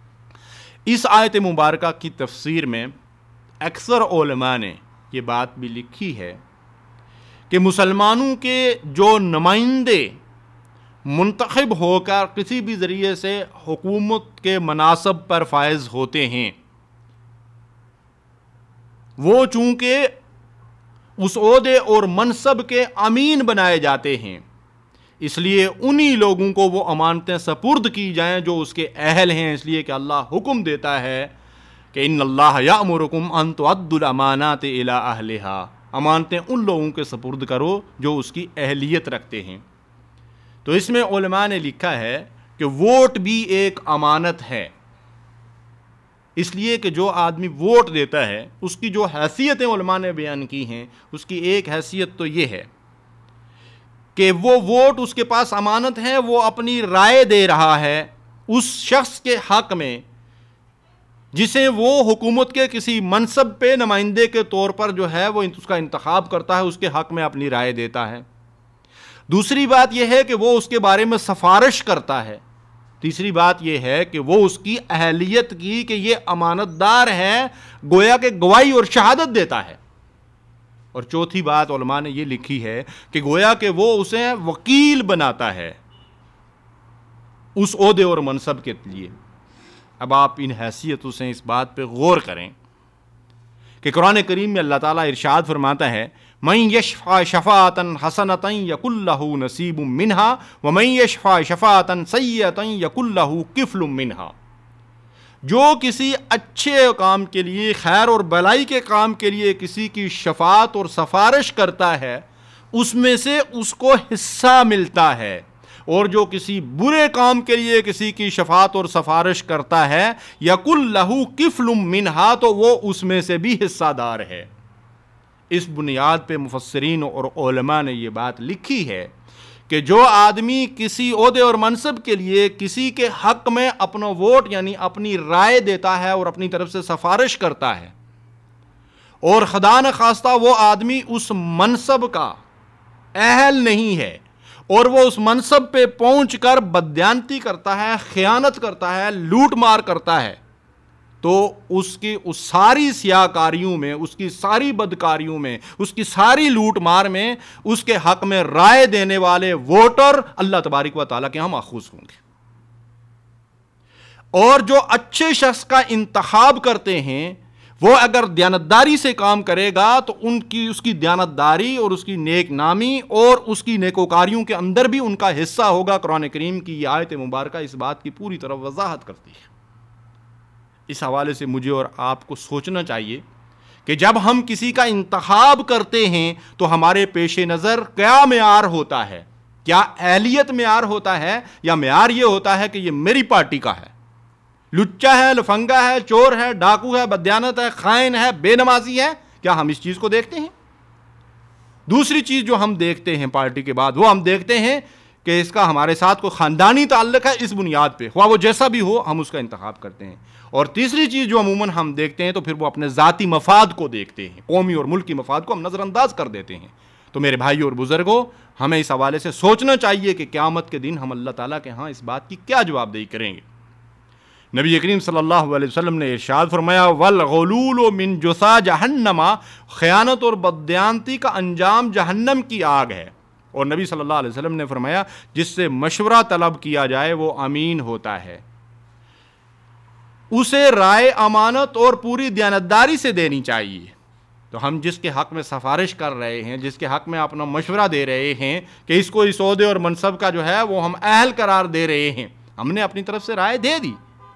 اس آیت مبارکہ کی تفسیر میں اکثر علماء نے یہ بات بھی لکھی ہے کہ مسلمانوں کے جو نمائندے منتخب ہو کر کسی بھی ذریعے سے حکومت کے مناصب پر فائز ہوتے ہیں، وہ چونکہ اس عہدے اور منصب کے امین بنائے جاتے ہیں، اس لیے انہی لوگوں کو وہ امانتیں سپرد کی جائیں جو اس کے اہل ہیں، اس لیے کہ اللہ حکم دیتا ہے کہ ان اللہ یأمرکم ان تؤدوا الامانات الی اہلہا، امانتیں ان لوگوں کے سپرد کرو جو اس کی اہلیت رکھتے ہیں۔ تو اس میں علماء نے لکھا ہے کہ ووٹ بھی ایک امانت ہے، اس لیے کہ جو آدمی ووٹ دیتا ہے اس کی جو حیثیتیں علماء نے بیان کی ہیں، اس کی ایک حیثیت تو یہ ہے کہ وہ ووٹ اس کے پاس امانت ہے، وہ اپنی رائے دے رہا ہے اس شخص کے حق میں جسے وہ حکومت کے کسی منصب پہ نمائندے کے طور پر جو ہے وہ اس کا انتخاب کرتا ہے، اس کے حق میں اپنی رائے دیتا ہے۔ دوسری بات یہ ہے کہ وہ اس کے بارے میں سفارش کرتا ہے۔ تیسری بات یہ ہے کہ وہ اس کی اہلیت کی کہ یہ امانت دار ہے، گویا کہ گواہی اور شہادت دیتا ہے۔ اور چوتھی بات علماء نے یہ لکھی ہے کہ گویا کہ وہ اسے وکیل بناتا ہے اس عہدے اور منصب کے لیے۔ اب آپ ان حیثیتوں سے اس بات پہ غور کریں کہ قرآن کریم میں اللہ تعالیٰ ارشاد فرماتا ہے مَن یشفع شفاعۃ حسنۃ یکن لہ نصیب منہا ومن یشفع شفاعۃ سیئۃ یکن لہ کفل منہا، جو کسی اچھے کام کے لیے، خیر اور بھلائی کے کام کے لیے کسی کی شفاعت اور سفارش کرتا ہے اس میں سے اس کو حصہ ملتا ہے، اور جو کسی برے کام کے لیے کسی کی شفاعت اور سفارش کرتا ہے یکن لہ کفل منہا، تو وہ اس میں سے بھی حصہ دار ہے۔ اس بنیاد پہ مفسرین اور علماء نے یہ بات لکھی ہے کہ جو آدمی کسی عہدے اور منصب کے لیے کسی کے حق میں اپنا ووٹ یعنی اپنی رائے دیتا ہے اور اپنی طرف سے سفارش کرتا ہے، اور خدا نخواستہ وہ آدمی اس منصب کا اہل نہیں ہے اور وہ اس منصب پہ پہنچ کر بددیانتی کرتا ہے، خیانت کرتا ہے، لوٹ مار کرتا ہے، تو اس کی اس ساری سیاکاریوں میں، اس کی ساری بدکاریوں میں، اس کی ساری لوٹ مار میں اس کے حق میں رائے دینے والے ووٹر اللہ تبارک و تعالیٰ کے ہاں ماخوذ ہوں گے۔ اور جو اچھے شخص کا انتخاب کرتے ہیں وہ اگر دیانتداری سے کام کرے گا تو ان کی اس کی دیانتداری اور اس کی نیک نامی اور اس کی نیکوکاریوں کے اندر بھی ان کا حصہ ہوگا۔ قرآن کریم کی یہ آیت مبارکہ اس بات کی پوری طرح وضاحت کرتی ہے۔ اس حوالے سے مجھے اور آپ کو سوچنا چاہیے کہ جب ہم کسی کا انتخاب کرتے ہیں تو ہمارے پیش نظر کیا معیار ہوتا ہے؟ کیا اہلیت معیار ہوتا ہے، یا معیار یہ ہوتا ہے کہ یہ میری پارٹی کا ہے، لچا ہے، لفنگا ہے، چور ہے، ڈاکو ہے، بدیانت ہے، خائن ہے، بے نمازی ہے؟ کیا ہم اس چیز کو دیکھتے ہیں؟ دوسری چیز جو ہم دیکھتے ہیں پارٹی کے بعد، وہ ہم دیکھتے ہیں کہ اس کا ہمارے ساتھ کوئی خاندانی تعلق ہے، اس بنیاد پہ خواہ وہ جیسا بھی ہو ہم اس کا انتخاب کرتے ہیں۔ اور تیسری چیز جو عموماً ہم دیکھتے ہیں تو پھر وہ اپنے ذاتی مفاد کو دیکھتے ہیں، قومی اور ملکی مفاد کو ہم نظر انداز کر دیتے ہیں۔ تو میرے بھائی اور بزرگوں، ہمیں اس حوالے سے سوچنا چاہیے کہ قیامت کے دن ہم اللہ تعالیٰ کے ہاں اس بات کی کیا جواب دہی کریں گے۔ نبی کریم صلی اللہ علیہ وسلم نے ارشاد فرمایا والغلول من جثا جہنم، خیانت اور بددیانتی کا انجام جہنم کی آگ ہے۔ اور نبی صلی اللہ علیہ وسلم نے فرمایا جس سے مشورہ طلب کیا جائے وہ امین ہوتا ہے، اسے رائے امانت اور پوری دیانتداری سے دینی چاہیے۔ تو ہم جس کے حق میں سفارش کر رہے ہیں، جس کے حق میں اپنا مشورہ دے رہے ہیں کہ اس کو اس عہدے اور منصب کا جو ہے وہ ہم اہل قرار دے رہے ہیں، ہم نے اپنی طرف سے رائے دے دی،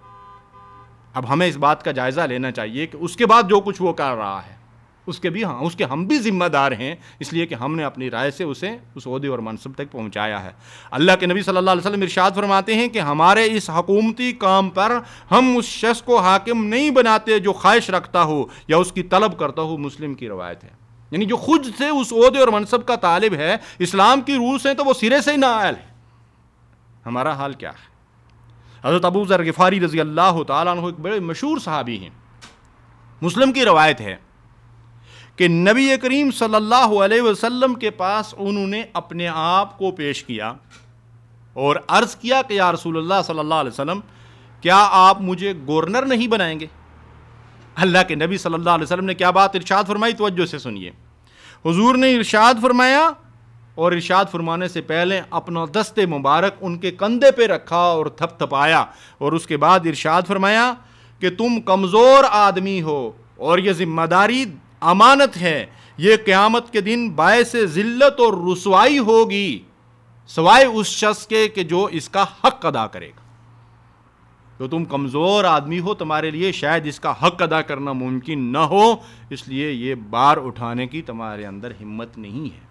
اب ہمیں اس بات کا جائزہ لینا چاہیے کہ اس کے بعد جو کچھ وہ کر رہا ہے اس کے بھی ہاں اس کے ہم بھی ذمہ دار ہیں، اس لیے کہ ہم نے اپنی رائے سے اسے اس عہدے اور منصب تک پہنچایا ہے۔ اللہ کے نبی صلی اللہ علیہ وسلم ارشاد فرماتے ہیں کہ ہمارے اس حکومتی کام پر ہم اس شخص کو حاکم نہیں بناتے جو خواہش رکھتا ہو یا اس کی طلب کرتا ہو، مسلم کی روایت ہے۔ یعنی جو خود سے اس عہدے اور منصب کا طالب ہے، اسلام کی روح سے تو وہ سرے سے ہی نااہل ہے۔ ہمارا حال کیا ہے؟ حضرت ابو ذر غفاری رضی اللہ تعالیٰ عنہ ایک بڑے مشہور صحابی ہیں، مسلم کی روایت ہے کہ نبی کریم صلی اللہ علیہ وسلم کے پاس انہوں نے اپنے آپ کو پیش کیا اور عرض کیا کہ یا رسول اللہ صلی اللہ علیہ وسلم، کیا آپ مجھے گورنر نہیں بنائیں گے؟ اللہ کے نبی صلی اللہ علیہ وسلم نے کیا بات ارشاد فرمائی، توجہ سے سنیے۔ حضور نے ارشاد فرمایا، اور ارشاد فرمانے سے پہلے اپنا دست مبارک ان کے کندھے پہ رکھا اور تھپ تھپایا، اور اس کے بعد ارشاد فرمایا کہ تم کمزور آدمی ہو اور یہ ذمہ داری امانت ہے، یہ قیامت کے دن باعث ذلت اور رسوائی ہوگی سوائے اس شخص کے کہ جو اس کا حق ادا کرے گا۔ تو تم کمزور آدمی ہو، تمہارے لیے شاید اس کا حق ادا کرنا ممکن نہ ہو، اس لیے یہ بار اٹھانے کی تمہارے اندر ہمت نہیں ہے۔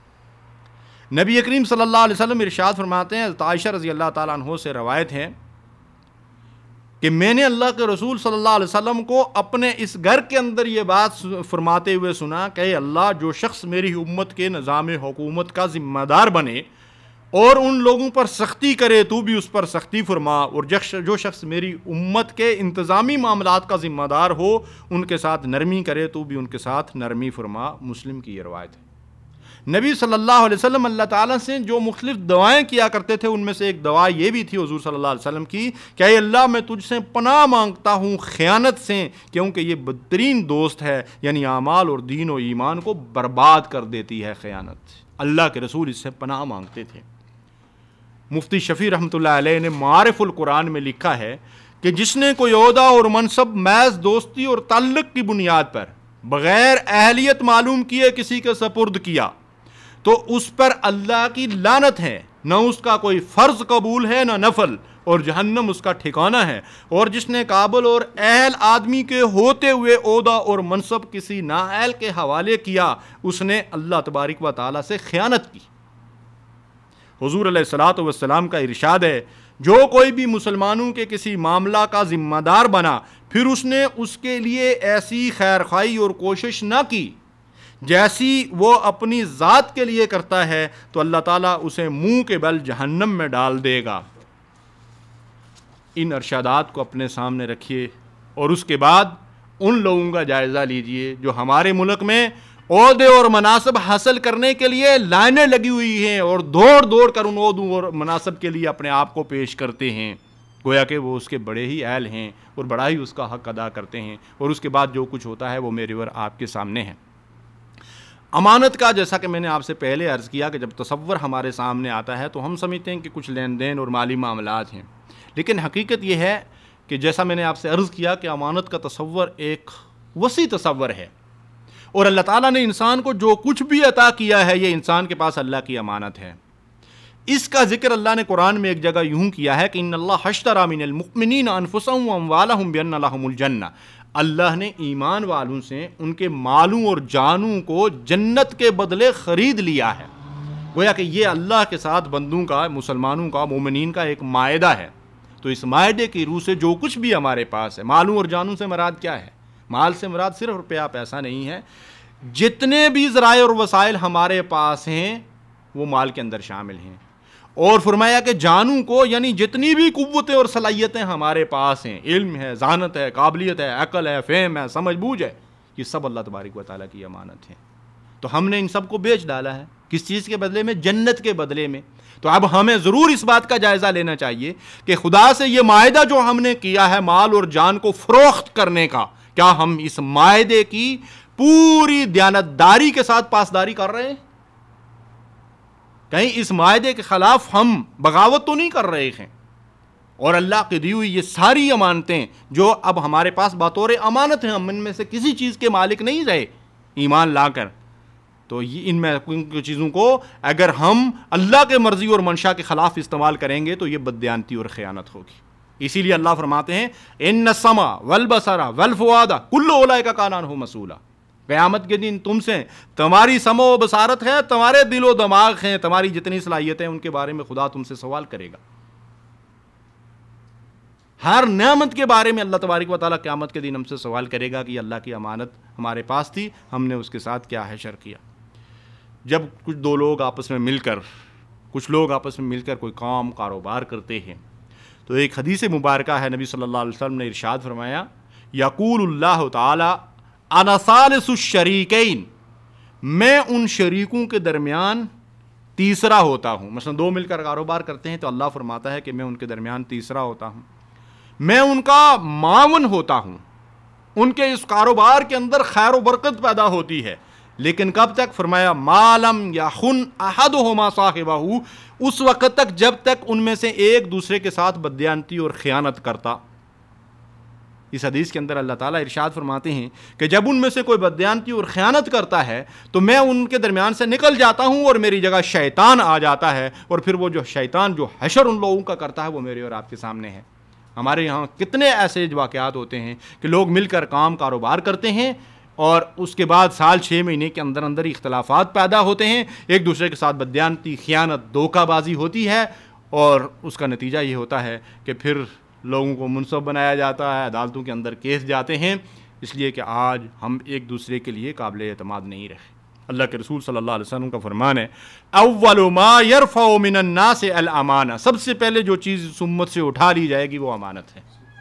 نبی کریم صلی اللہ علیہ وسلم ارشاد فرماتے ہیں، حضرت عائشہ رضی اللہ تعالیٰ عنہ سے روایت ہے کہ میں نے اللہ کے رسول صلی اللہ علیہ وسلم کو اپنے اس گھر کے اندر یہ بات فرماتے ہوئے سنا کہ اے اللہ، جو شخص میری امت کے نظام حکومت کا ذمہ دار بنے اور ان لوگوں پر سختی کرے تو بھی اس پر سختی فرما، اور جو شخص میری امت کے انتظامی معاملات کا ذمہ دار ہو ان کے ساتھ نرمی کرے تو بھی ان کے ساتھ نرمی فرما۔ مسلم کی یہ روایت ہے۔ نبی صلی اللہ علیہ وسلم اللہ تعالیٰ سے جو مختلف دعائیں کیا کرتے تھے، ان میں سے ایک دعا یہ بھی تھی حضور صلی اللہ علیہ وسلم کی کہ اے اللہ، میں تجھ سے پناہ مانگتا ہوں خیانت سے، کیونکہ یہ بدترین دوست ہے، یعنی اعمال اور دین و ایمان کو برباد کر دیتی ہے خیانت۔ اللہ کے رسول اس سے پناہ مانگتے تھے۔ مفتی شفیع رحمۃ اللہ علیہ نے معارف القرآن میں لکھا ہے کہ جس نے کوئی عہدہ اور منصب محض دوستی اور تعلق کی بنیاد پر بغیر اہلیت معلوم کیے کسی کے سپرد کیا تو اس پر اللہ کی لعنت ہے، نہ اس کا کوئی فرض قبول ہے نہ نفل، اور جہنم اس کا ٹھکانہ ہے۔ اور جس نے قابل اور اہل آدمی کے ہوتے ہوئے عہدہ اور منصب کسی نااہل کے حوالے کیا، اس نے اللہ تبارک و تعالیٰ سے خیانت کی۔ حضور علیہ الصلوۃ والسلام کا ارشاد ہے، جو کوئی بھی مسلمانوں کے کسی معاملہ کا ذمہ دار بنا پھر اس نے اس کے لیے ایسی خیر خواہی اور کوشش نہ کی جیسی وہ اپنی ذات کے لیے کرتا ہے، تو اللہ تعالیٰ اسے منہ کے بل جہنم میں ڈال دے گا۔ ان ارشادات کو اپنے سامنے رکھیے اور اس کے بعد ان لوگوں کا جائزہ لیجئے جو ہمارے ملک میں عہدے اور مناصب حاصل کرنے کے لیے لائنیں لگی ہوئی ہیں اور دوڑ دوڑ کر ان عہدوں اور مناصب کے لیے اپنے آپ کو پیش کرتے ہیں، گویا کہ وہ اس کے بڑے ہی اہل ہیں اور بڑا ہی اس کا حق ادا کرتے ہیں، اور اس کے بعد جو کچھ ہوتا ہے وہ میرے اور آپ کے سامنے ہے۔ امانت کا، جیسا کہ میں نے آپ سے پہلے عرض کیا کہ جب تصور ہمارے سامنے آتا ہے تو ہم سمجھتے ہیں کہ کچھ لین دین اور مالی معاملات ہیں، لیکن حقیقت یہ ہے کہ جیسا میں نے آپ سے عرض کیا کہ امانت کا تصور ایک وسیع تصور ہے، اور اللہ تعالیٰ نے انسان کو جو کچھ بھی عطا کیا ہے یہ انسان کے پاس اللہ کی امانت ہے۔ اس کا ذکر اللہ نے قرآن میں ایک جگہ یوں کیا ہے کہ ان اللہ اشتری من المؤمنین انفسهم واموالهم بان لهم الجنہ، اللہ نے ایمان والوں سے ان کے مالوں اور جانوں کو جنت کے بدلے خرید لیا ہے. گویا کہ یہ اللہ کے ساتھ بندوں کا، مسلمانوں کا، مومنین کا ایک معاہدہ ہے. تو اس معاہدے کی روح سے جو کچھ بھی ہمارے پاس ہے، مالوں اور جانوں سے مراد کیا ہے؟ مال سے مراد صرف روپیہ پیسہ نہیں ہے. جتنے بھی ذرائع اور وسائل ہمارے پاس ہیں وہ مال کے اندر شامل ہیں. اور فرمایا کہ جانوں کو، یعنی جتنی بھی قوتیں اور صلاحیتیں ہمارے پاس ہیں، علم ہے، ذہانت ہے، قابلیت ہے، عقل ہے، فہم ہے، سمجھ بوجھ ہے، یہ سب اللہ تبارک و تعالیٰ کی امانت ہے. تو ہم نے ان سب کو بیچ ڈالا ہے. کس چیز کے بدلے میں؟ جنت کے بدلے میں. تو اب ہمیں ضرور اس بات کا جائزہ لینا چاہیے کہ خدا سے یہ معاہدہ جو ہم نے کیا ہے مال اور جان کو فروخت کرنے کا، کیا ہم اس معاہدے کی پوری دیانتداری کے ساتھ پاسداری کر رہے ہیں؟ کہیں اس معاہدے کے خلاف ہم بغاوت تو نہیں کر رہے ہیں؟ اور اللہ کی دی ہوئی یہ ساری امانتیں جو اب ہمارے پاس بطور امانت ہیں، ہم ان میں سے کسی چیز کے مالک نہیں رہے ایمان لا کر، تو یہ ان میں کچھ چیزوں کو اگر ہم اللہ کے مرضی اور منشا کے خلاف استعمال کریں گے تو یہ بددیانتی اور خیانت ہوگی. اسی لیے اللہ فرماتے ہیں ان السمع والبصر والفؤاد کل اولئک کان عنہ مسئولا. قیامت کے دن تم سے تمہاری سمع و بصارت ہے، تمہارے دل و دماغ ہیں، تمہاری جتنی صلاحیتیں ہیں، ان کے بارے میں خدا تم سے سوال کرے گا. ہر نعمت کے بارے میں اللہ تبارک و تعالیٰ قیامت کے دن ہم سے سوال کرے گا کہ یہ اللہ کی امانت ہمارے پاس تھی، ہم نے اس کے ساتھ کیا حشر کیا. جب کچھ دو لوگ آپس میں مل کر کچھ لوگ آپس میں مل کر کوئی کام کاروبار کرتے ہیں تو ایک حدیث مبارکہ ہے، نبی صلی اللہ علیہ وسلم نے ارشاد فرمایا یقول اللہ تعالی انا ثالث الشریکین، میں ان شریکوں کے درمیان تیسرا ہوتا ہوں. مثلا دو مل کر کاروبار کرتے ہیں تو اللہ فرماتا ہے کہ میں ان کے درمیان تیسرا ہوتا ہوں، میں ان کا معاون ہوتا ہوں، ان کے اس کاروبار کے اندر خیر و برکت پیدا ہوتی ہے. لیکن کب تک؟ فرمایا ما لم یخن احدہما صاحبہ، اس وقت تک جب تک ان میں سے ایک دوسرے کے ساتھ بددیانتی اور خیانت کرتا. اس حدیث کے اندر اللہ تعالیٰ ارشاد فرماتے ہیں کہ جب ان میں سے کوئی بددیانتی اور خیانت کرتا ہے تو میں ان کے درمیان سے نکل جاتا ہوں اور میری جگہ شیطان آ جاتا ہے، اور پھر وہ جو شیطان جو حشر ان لوگوں کا کرتا ہے وہ میرے اور آپ کے سامنے ہے. ہمارے یہاں کتنے ایسے واقعات ہوتے ہیں کہ لوگ مل کر کام کاروبار کرتے ہیں اور اس کے بعد سال چھ مہینے کے اندر اندر اختلافات پیدا ہوتے ہیں، ایک دوسرے کے ساتھ بددیانتی، خیانت، دھوکہ بازی ہوتی ہے، اور اس کا نتیجہ یہ ہوتا ہے کہ پھر لوگوں کو منصف بنایا جاتا ہے، عدالتوں کے اندر کیس جاتے ہیں، اس لیے کہ آج ہم ایک دوسرے کے لیے قابل اعتماد نہیں رہے. اللہ کے رسول صلی اللہ علیہ وسلم کا فرمان ہے اول ما یرفع من الناس الامانہ، سب سے پہلے جو چیز اس امت سے اٹھا لی جائے گی وہ امانت ہے.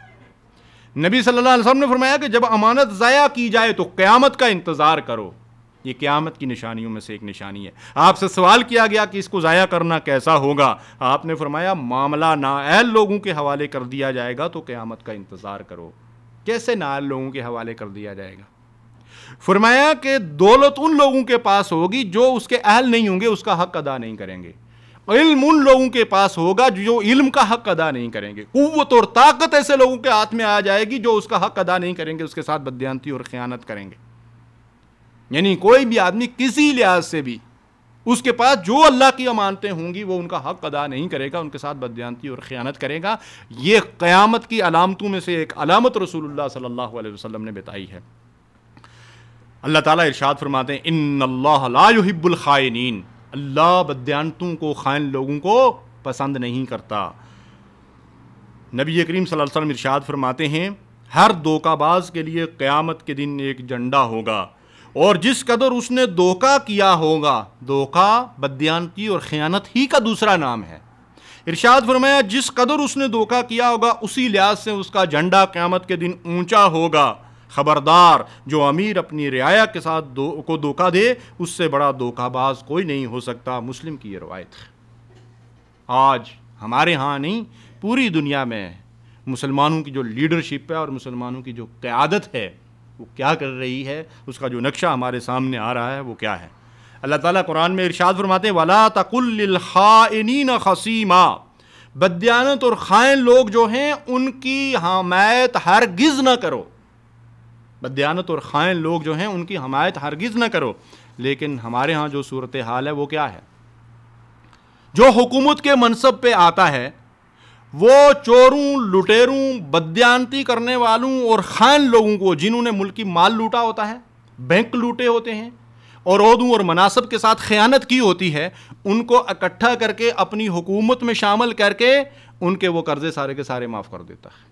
نبی صلی اللہ علیہ وسلم نے فرمایا کہ جب امانت ضائع کی جائے تو قیامت کا انتظار کرو. یہ قیامت کی نشانیوں میں سے ایک نشانی ہے. آپ سے سوال کیا گیا کہ اس کو ضائع کرنا کیسا ہوگا، آپ نے فرمایا معاملہ نااہل لوگوں کے حوالے کر دیا جائے گا تو قیامت کا انتظار کرو. کیسے نااہل لوگوں کے حوالے کر دیا جائے گا؟ فرمایا کہ دولت ان لوگوں کے پاس ہوگی جو اس کے اہل نہیں ہوں گے، اس کا حق ادا نہیں کریں گے. علم ان لوگوں کے پاس ہوگا جو علم کا حق ادا نہیں کریں گے. قوت اور طاقت ایسے لوگوں کے ہاتھ میں آ جائے گی جو اس کا حق ادا نہیں کریں گے، اس کے ساتھ بددیانتی اور خیانت کریں گے. یعنی کوئی بھی آدمی کسی لحاظ سے بھی اس کے پاس جو اللہ کی امانتیں ہوں گی وہ ان کا حق ادا نہیں کرے گا، ان کے ساتھ بددیانتی اور خیانت کرے گا. یہ قیامت کی علامتوں میں سے ایک علامت رسول اللہ صلی اللہ علیہ وسلم نے بتائی ہے. اللہ تعالیٰ ارشاد فرماتے ہیں ان اللہ لا یحب الخائنین، اللہ بددیانتوں کو، خائن لوگوں کو پسند نہیں کرتا. نبی کریم صلی اللہ علیہ وسلم ارشاد فرماتے ہیں ہر دھوکہ باز کے لیے قیامت کے دن ایک جھنڈا ہوگا، اور جس قدر اس نے دھوکہ کیا ہوگا، دھوکہ بددیانتی اور خیانت ہی کا دوسرا نام ہے. ارشاد فرمایا جس قدر اس نے دھوکہ کیا ہوگا اسی لحاظ سے اس کا جھنڈا قیامت کے دن اونچا ہوگا. خبردار، جو امیر اپنی رعایا کے ساتھ دو کو دھوکہ دے اس سے بڑا دھوکہ باز کوئی نہیں ہو سکتا. مسلم کی یہ روایت ہے. آج ہمارے ہاں نہیں پوری دنیا میں مسلمانوں کی جو لیڈرشپ ہے اور مسلمانوں کی جو قیادت ہے وہ کیا کر رہی ہے، اس کا جو نقشہ ہمارے سامنے آ رہا ہے وہ کیا ہے. اللہ تعالیٰ قرآن میں ارشاد فرماتے ہیں وَلَا تَقُلْ لِلْخَائِنِينَ خَصِيمًا، بددیانت اور خائن لوگ جو ہیں ان کی حمایت ہرگز نہ کرو. بددیانت اور خائن لوگ جو ہیں ان کی حمایت ہرگز نہ کرو. لیکن ہمارے ہاں جو صورتحال ہے وہ کیا ہے؟ جو حکومت کے منصب پہ آتا ہے وہ چوروں، لٹیروں، بددیانتی کرنے والوں اور خائن لوگوں کو، جنہوں نے ملکی مال لوٹا ہوتا ہے، بینک لوٹے ہوتے ہیں اور عہدوں اور مناصب کے ساتھ خیانت کی ہوتی ہے، ان کو اکٹھا کر کے اپنی حکومت میں شامل کر کے ان کے وہ قرضے سارے کے سارے معاف کر دیتا ہے۔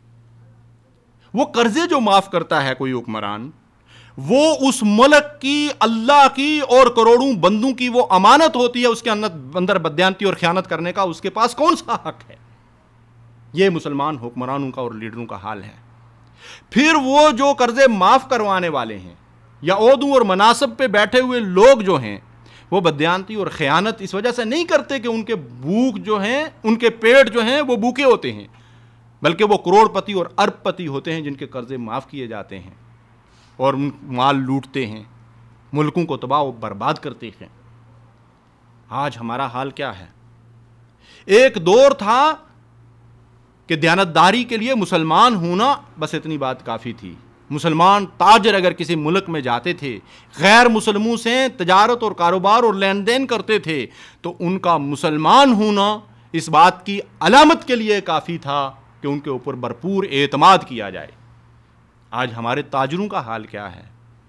وہ قرضے جو معاف کرتا ہے کوئی حکمران، وہ اس ملک کی، اللہ کی اور کروڑوں بندوں کی وہ امانت ہوتی ہے، اس کے اندر بددیانتی اور خیانت کرنے کا اس کے پاس کون سا حق ہے؟ یہ مسلمان حکمرانوں کا اور لیڈروں کا حال ہے۔ پھر وہ جو قرضے معاف کروانے والے ہیں یا عہدوں اور مناصب پہ بیٹھے ہوئے لوگ جو ہیں، وہ بددیانتی اور خیانت اس وجہ سے نہیں کرتے کہ ان کے بھوک جو ہیں، ان کے پیٹ جو ہیں وہ بھوکے ہوتے ہیں، بلکہ وہ کروڑ پتی اور ارب پتی ہوتے ہیں جن کے قرضے معاف کیے جاتے ہیں اور مال لوٹتے ہیں، ملکوں کو تباہ و برباد کرتے ہیں۔ آج ہمارا حال کیا ہے؟ ایک دور تھا کہ دیانتداری کے لیے مسلمان ہونا بس اتنی بات کافی تھی۔ مسلمان تاجر اگر کسی ملک میں جاتے تھے، غیر مسلموں سے تجارت اور کاروبار اور لین دین کرتے تھے، تو ان کا مسلمان ہونا اس بات کی علامت کے لیے کافی تھا کہ ان کے اوپر بھرپور اعتماد کیا جائے۔ آج ہمارے تاجروں کا حال کیا ہے؟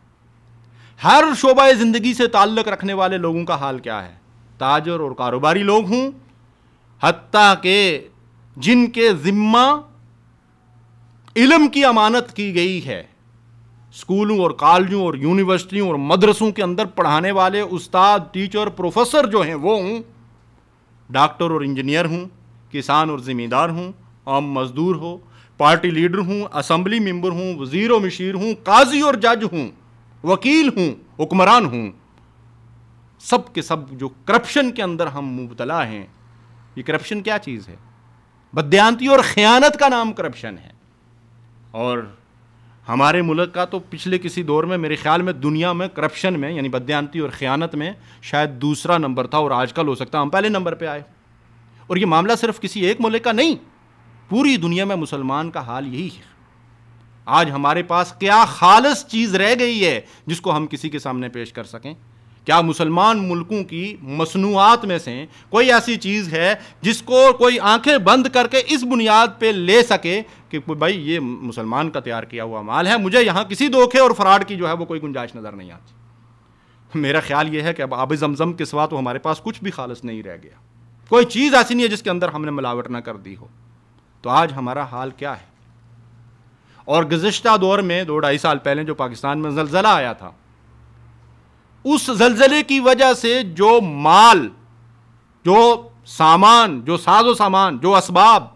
ہر شعبہ زندگی سے تعلق رکھنے والے لوگوں کا حال کیا ہے؟ تاجر اور کاروباری لوگ ہوں، حتیٰ کہ جن کے ذمہ علم کی امانت کی گئی ہے، اسکولوں اور کالجوں اور یونیورسٹیوں اور مدرسوں کے اندر پڑھانے والے استاد، ٹیچر، پروفیسر جو ہیں وہ ہوں، ڈاکٹر اور انجینئر ہوں، کسان اور زمیندار ہوں، عام مزدور ہو، پارٹی لیڈر ہوں، اسمبلی ممبر ہوں، وزیر و مشیر ہوں، قاضی اور جج ہوں، وکیل ہوں، حکمران ہوں، سب کے سب جو کرپشن کے اندر ہم مبتلا ہیں۔ یہ کرپشن کیا چیز ہے؟ بددیانتی اور خیانت کا نام کرپشن ہے۔ اور ہمارے ملک کا تو پچھلے کسی دور میں میرے خیال میں دنیا میں کرپشن میں، یعنی بددیانتی اور خیانت میں شاید دوسرا نمبر تھا، اور آج کل ہو سکتا ہے ہم پہلے نمبر پہ آئے۔ اور یہ معاملہ صرف کسی ایک ملک کا نہیں، پوری دنیا میں مسلمان کا حال یہی ہے۔ آج ہمارے پاس کیا خالص چیز رہ گئی ہے جس کو ہم کسی کے سامنے پیش کر سکیں؟ کیا مسلمان ملکوں کی مصنوعات میں سے کوئی ایسی چیز ہے جس کو کوئی آنکھیں بند کر کے اس بنیاد پہ لے سکے کہ بھائی یہ مسلمان کا تیار کیا ہوا مال ہے، مجھے یہاں کسی دھوکے اور فراڈ کی جو ہے وہ کوئی گنجائش نظر نہیں آتی؟ میرا خیال یہ ہے کہ اب آب زمزم کے سوا تو ہمارے پاس کچھ بھی خالص نہیں رہ گیا، کوئی چیز ایسی نہیں ہے جس کے اندر ہم نے ملاوٹ نہ کر دی ہو۔ تو آج ہمارا حال کیا ہے؟ اور گزشتہ دور میں دو ڈھائی سال پہلے جو پاکستان میں زلزلہ آیا تھا، اس زلزلے کی وجہ سے جو مال، جو سامان، جو ساز و سامان، جو اسباب،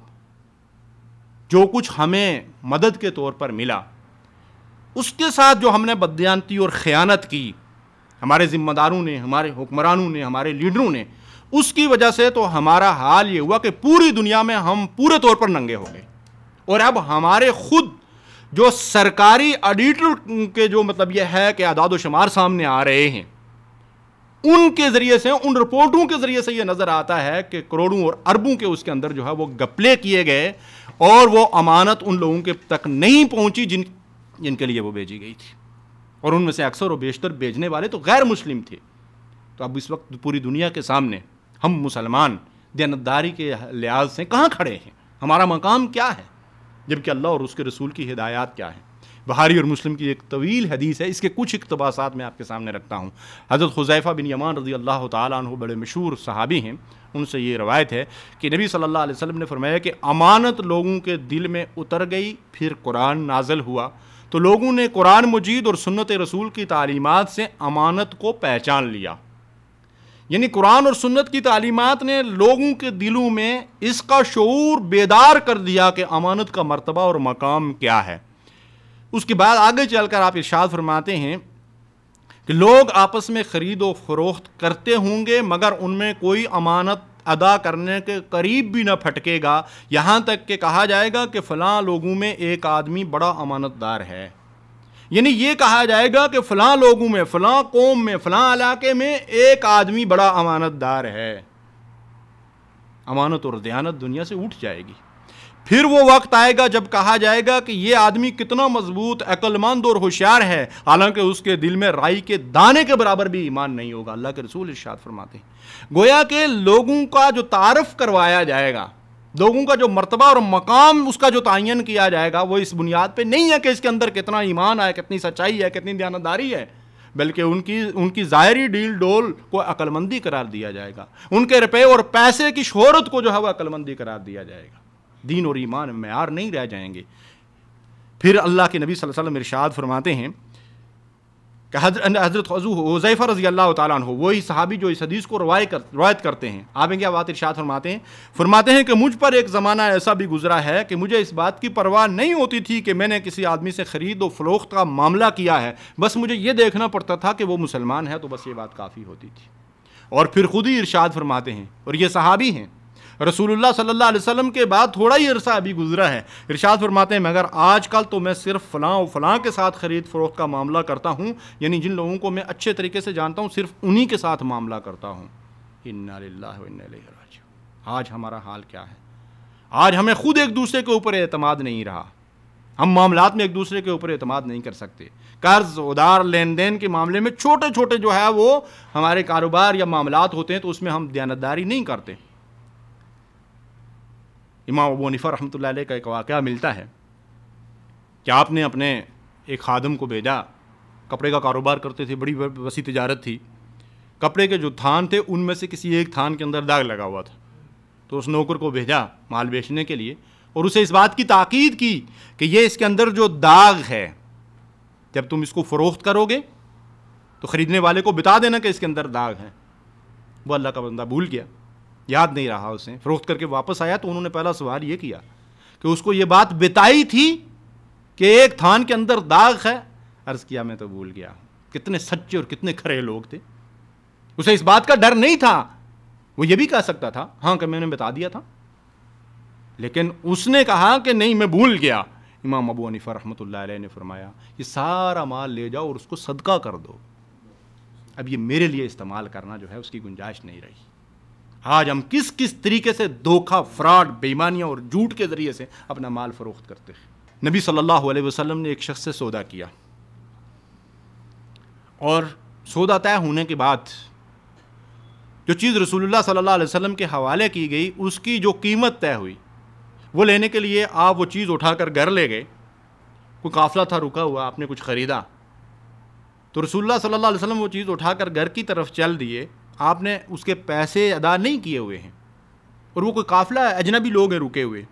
جو کچھ ہمیں مدد کے طور پر ملا، اس کے ساتھ جو ہم نے بددیانتی اور خیانت کی، ہمارے ذمہ داروں نے، ہمارے حکمرانوں نے، ہمارے لیڈروں نے، اس کی وجہ سے تو ہمارا حال یہ ہوا کہ پوری دنیا میں ہم پورے طور پر ننگے ہو گئے۔ اور اب ہمارے خود جو سرکاری آڈیٹر کے جو مطلب یہ ہے کہ اعداد و شمار سامنے آ رہے ہیں، ان کے ذریعے سے، ان رپورٹوں کے ذریعے سے یہ نظر آتا ہے کہ کروڑوں اور اربوں کے اس کے اندر جو ہے وہ گپلے کیے گئے، اور وہ امانت ان لوگوں کے تک نہیں پہنچی جن جن کے لیے وہ بھیجی گئی تھی، اور ان میں سے اکثر و بیشتر بھیجنے والے تو غیر مسلم تھے۔ تو اب اس وقت پوری دنیا کے سامنے ہم مسلمان دیانتداری کے لحاظ سے کہاں کھڑے ہیں؟ ہمارا مقام کیا ہے؟ جبکہ اللہ اور اس کے رسول کی ہدایات کیا ہیں؟ بخاری اور مسلم کی ایک طویل حدیث ہے، اس کے کچھ اقتباسات میں آپ کے سامنے رکھتا ہوں۔ حضرت حذیفہ بن یمان رضی اللہ تعالیٰ عنہ بڑے مشہور صحابی ہیں، ان سے یہ روایت ہے کہ نبی صلی اللہ علیہ وسلم نے فرمایا کہ امانت لوگوں کے دل میں اتر گئی، پھر قرآن نازل ہوا تو لوگوں نے قرآن مجید اور سنت رسول کی تعلیمات سے امانت کو پہچان لیا۔ یعنی قرآن اور سنت کی تعلیمات نے لوگوں کے دلوں میں اس کا شعور بیدار کر دیا کہ امانت کا مرتبہ اور مقام کیا ہے۔ اس کے بعد آگے چل کر آپ ارشاد فرماتے ہیں کہ لوگ آپس میں خرید و فروخت کرتے ہوں گے مگر ان میں کوئی امانت ادا کرنے کے قریب بھی نہ پھٹکے گا، یہاں تک کہ کہا جائے گا کہ فلاں لوگوں میں ایک آدمی بڑا امانت دار ہے۔ یعنی یہ کہا جائے گا کہ فلاں لوگوں میں، فلاں قوم میں، فلاں علاقے میں ایک آدمی بڑا امانت دار ہے۔ امانت اور دیانت دنیا سے اٹھ جائے گی۔ پھر وہ وقت آئے گا جب کہا جائے گا کہ یہ آدمی کتنا مضبوط، عقل مند اور ہوشیار ہے، حالانکہ اس کے دل میں رائی کے دانے کے برابر بھی ایمان نہیں ہوگا۔ اللہ کے رسول ارشاد فرماتے ہیں گویا کہ لوگوں کا جو تعارف کروایا جائے گا، لوگوں کا جو مرتبہ اور مقام اس کا جو تعین کیا جائے گا وہ اس بنیاد پہ نہیں ہے کہ اس کے اندر کتنا ایمان ہے، کتنی سچائی ہے، کتنی دیانتداری ہے، بلکہ ان کی ان کی ظاہری ڈیل ڈول کو عقل مندی قرار دیا جائے گا، ان کے روپے اور پیسے کی شہرت کو جو ہے وہ عقل مندی قرار دیا جائے گا، دین اور ایمان معیار نہیں رہ جائیں گے۔ پھر اللہ کے نبی صلی اللہ علیہ وسلم ارشاد فرماتے ہیں کہ حضرت حذیفہ رضی اللہ تعالیٰ عنہ، وہی صحابی جو اس حدیث کو روایت کرتے ہیں، آپ کیا بات ارشاد فرماتے ہیں فرماتے ہیں کہ مجھ پر ایک زمانہ ایسا بھی گزرا ہے کہ مجھے اس بات کی پرواہ نہیں ہوتی تھی کہ میں نے کسی آدمی سے خرید و فروخت کا معاملہ کیا ہے، بس مجھے یہ دیکھنا پڑتا تھا کہ وہ مسلمان ہے، تو بس یہ بات کافی ہوتی تھی۔ اور پھر خود ہی ارشاد فرماتے ہیں، اور یہ صحابی ہیں، رسول اللہ صلی اللہ علیہ وسلم کے بعد تھوڑا ہی عرصہ ابھی گزرا ہے، ارشاد فرماتے ہیں مگر آج کل تو میں صرف فلاں و فلاں کے ساتھ خرید فروخت کا معاملہ کرتا ہوں، یعنی جن لوگوں کو میں اچھے طریقے سے جانتا ہوں صرف انہی کے ساتھ معاملہ کرتا ہوں۔ انا للہ و انا الیہ راجعون۔ آج ہمارا حال کیا ہے؟ آج ہمیں خود ایک دوسرے کے اوپر اعتماد نہیں رہا، ہم معاملات میں ایک دوسرے کے اوپر اعتماد نہیں کر سکتے، قرض ادار لین دین کے معاملے میں چھوٹے چھوٹے جو ہے وہ ہمارے کاروبار یا معاملات ہوتے ہیں تو اس میں ہم دیانتداری نہیں کرتے۔ امام ابو حنیفہ رحمۃ اللہ علیہ کا ایک واقعہ ملتا ہے کہ آپ نے اپنے ایک خادم کو بھیجا، کپڑے کا کاروبار کرتے تھے، بڑی وسیع تجارت تھی، کپڑے کے جو تھان تھے ان میں سے کسی ایک تھان کے اندر داغ لگا ہوا تھا، تو اس نوکر کو بھیجا مال بیچنے کے لیے اور اسے اس بات کی تاکید کی کہ یہ اس کے اندر جو داغ ہے جب تم اس کو فروخت کرو گے تو خریدنے والے کو بتا دینا کہ اس کے اندر داغ ہے۔ وہ اللہ کا بندہ بھول گیا، یاد نہیں رہا اسے، فروخت کر کے واپس آیا تو انہوں نے پہلا سوال یہ کیا کہ اس کو یہ بات بتائی تھی کہ ایک تھان کے اندر داغ ہے؟ عرض کیا میں تو بھول گیا۔ کتنے سچے اور کتنے کھرے لوگ تھے، اسے اس بات کا ڈر نہیں تھا، وہ یہ بھی کہہ سکتا تھا ہاں کہ میں نے بتا دیا تھا، لیکن اس نے کہا کہ نہیں میں بھول گیا۔ امام ابو حنیفہ رحمۃ اللہ علیہ نے فرمایا یہ سارا مال لے جاؤ اور اس کو صدقہ کر دو، اب یہ میرے لیے استعمال کرنا جو ہے اس کی گنجائش نہیں رہی۔ آج ہم کس کس طریقے سے دھوکہ، فراڈ، بے ایمانیاں اور جھوٹ کے ذریعے سے اپنا مال فروخت کرتے ہیں۔ نبی صلی اللہ علیہ وسلم نے ایک شخص سے سودا کیا اور سودا طے ہونے کے بعد جو چیز رسول اللہ صلی اللہ علیہ وسلم کے حوالے کی گئی اس کی جو قیمت طے ہوئی وہ لینے کے لیے آپ وہ چیز اٹھا کر گھر لے گئے، کوئی قافلہ تھا رکا ہوا، آپ نے کچھ خریدا تو رسول اللہ صلی اللہ علیہ وسلم وہ چیز اٹھا کر گھر کی طرف چل دیے، آپ نے اس کے پیسے ادا نہیں کیے ہوئے ہیں اور وہ کوئی قافلہ ہے، اجنبی لوگ ہیں رکے ہوئے۔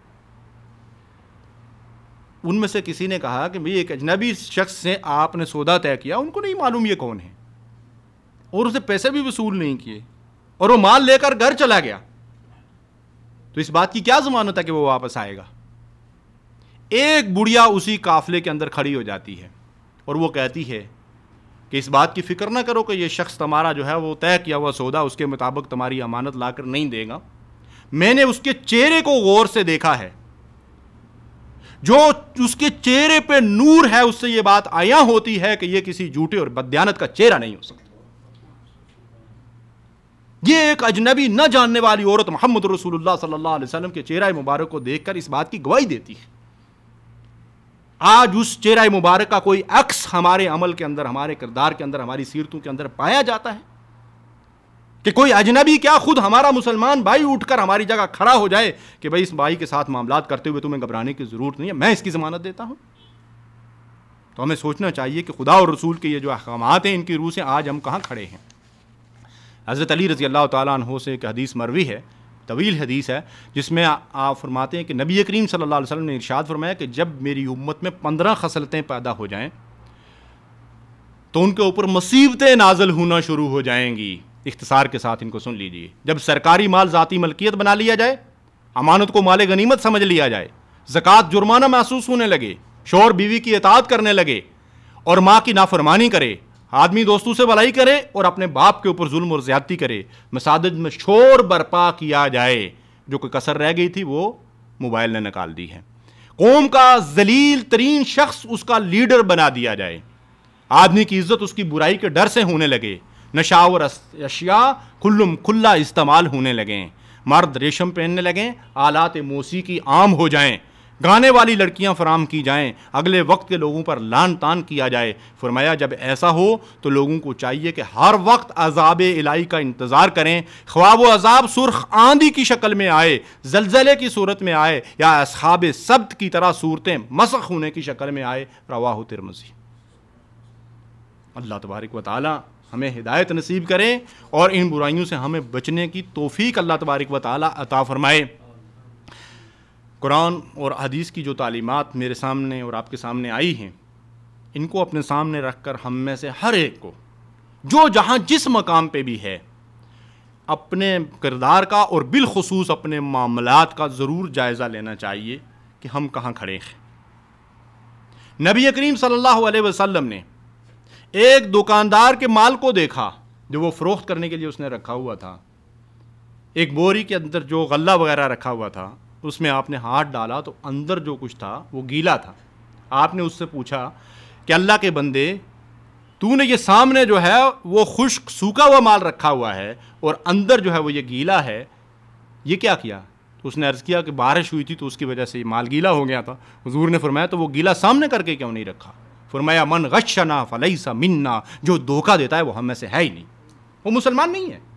ان میں سے کسی نے کہا کہ بھئی ایک اجنبی شخص سے آپ نے سودا طے کیا، ان کو نہیں معلوم یہ کون ہے اور اسے پیسے بھی وصول نہیں کیے اور وہ مال لے کر گھر چلا گیا، تو اس بات کی کیا ضمانت ہے کہ وہ واپس آئے گا؟ ایک بڑھیا اسی قافلے کے اندر کھڑی ہو جاتی ہے اور وہ کہتی ہے کہ اس بات کی فکر نہ کرو کہ یہ شخص تمہارا جو ہے وہ طے کیا ہوا سودا اس کے مطابق تمہاری امانت لا کر نہیں دے گا، میں نے اس کے چہرے کو غور سے دیکھا ہے، جو اس کے چہرے پہ نور ہے اس سے یہ بات عیاں ہوتی ہے کہ یہ کسی جھوٹے اور بددیانت کا چہرہ نہیں ہو سکتا۔ یہ ایک اجنبی نہ جاننے والی عورت محمد رسول اللہ صلی اللہ علیہ وسلم کے چہرہ مبارک کو دیکھ کر اس بات کی گواہی دیتی ہے۔ آج اس چہرہ مبارک کا کوئی عکس ہمارے عمل کے اندر، ہمارے کردار کے اندر، ہماری سیرتوں کے اندر پایا جاتا ہے کہ کوئی اجنبی کیا خود ہمارا مسلمان بھائی اٹھ کر ہماری جگہ کھڑا ہو جائے کہ بھائی اس بھائی کے ساتھ معاملات کرتے ہوئے تمہیں گھبرانے کی ضرورت نہیں ہے، میں اس کی ضمانت دیتا ہوں۔ تو ہمیں سوچنا چاہیے کہ خدا اور رسول کے یہ جو احکامات ہیں ان کی روح سے آج ہم کہاں کھڑے ہیں۔ حضرت علی رضی اللہ تعالیٰ عنہ سے ایک حدیث مروی ہے، طویل حدیث ہے، جس میں آپ فرماتے ہیں کہ نبی کریم صلی اللہ علیہ وسلم نے ارشاد فرمایا کہ جب میری امت میں پندرہ خصلتیں پیدا ہو جائیں تو ان کے اوپر مصیبتیں نازل ہونا شروع ہو جائیں گی۔ اختصار کے ساتھ ان کو سن لیجئے۔ جب سرکاری مال ذاتی ملکیت بنا لیا جائے، امانت کو مال غنیمت سمجھ لیا جائے، زکوٰۃ جرمانہ محسوس ہونے لگے، شوہر بیوی کی اطاعت کرنے لگے اور ماں کی نافرمانی کرے، آدمی دوستوں سے بلائی کرے اور اپنے باپ کے اوپر ظلم اور زیادتی کرے، مساجد میں شور برپا کیا جائے، جو کوئی کسر رہ گئی تھی وہ موبائل نے نکال دی ہے، قوم کا ذلیل ترین شخص اس کا لیڈر بنا دیا جائے، آدمی کی عزت اس کی برائی کے ڈر سے ہونے لگے، نشاور اشیاء کھلم کھلا استعمال ہونے لگیں، مرد ریشم پہننے لگیں، آلات موسیقی عام ہو جائیں، گانے والی لڑکیاں فراہم کی جائیں، اگلے وقت کے لوگوں پر لان تان کیا جائے۔ فرمایا جب ایسا ہو تو لوگوں کو چاہیے کہ ہر وقت عذاب الہی کا انتظار کریں، خواہ وہ عذاب سرخ آندھی کی شکل میں آئے، زلزلے کی صورت میں آئے، یا اصحاب سبت کی طرح صورتیں مسخ ہونے کی شکل میں آئے۔ رواہ ترمذی۔ اللہ تبارک و تعالی ہمیں ہدایت نصیب کرے اور ان برائیوں سے ہمیں بچنے کی توفیق اللہ تبارک و تعالی عطا فرمائے۔ قرآن اور حدیث کی جو تعلیمات میرے سامنے اور آپ کے سامنے آئی ہیں، ان کو اپنے سامنے رکھ کر ہم میں سے ہر ایک کو جو جہاں جس مقام پہ بھی ہے اپنے کردار کا اور بالخصوص اپنے معاملات کا ضرور جائزہ لینا چاہیے کہ ہم کہاں کھڑے ہیں۔ نبی کریم صلی اللہ علیہ وسلم نے ایک دکاندار کے مال کو دیکھا جو وہ فروخت کرنے کے لیے اس نے رکھا ہوا تھا، ایک بوری کے اندر جو غلہ وغیرہ رکھا ہوا تھا، اس میں آپ نے ہاتھ ڈالا تو اندر جو کچھ تھا وہ گیلا تھا۔ آپ نے اس سے پوچھا کہ اللہ کے بندے، تو نے یہ سامنے جو ہے وہ خشک سوکھا ہوا مال رکھا ہوا ہے اور اندر جو ہے وہ یہ گیلا ہے، یہ کیا کیا؟ تو اس نے عرض کیا کہ بارش ہوئی تھی تو اس کی وجہ سے یہ مال گیلا ہو گیا تھا۔ حضور نے فرمایا تو وہ گیلا سامنے کر کے کیوں نہیں رکھا؟ فرمایا من غشنا فلیس منا، جو دھوکہ دیتا ہے وہ ہم میں سے ہے ہی نہیں، وہ مسلمان نہیں ہے۔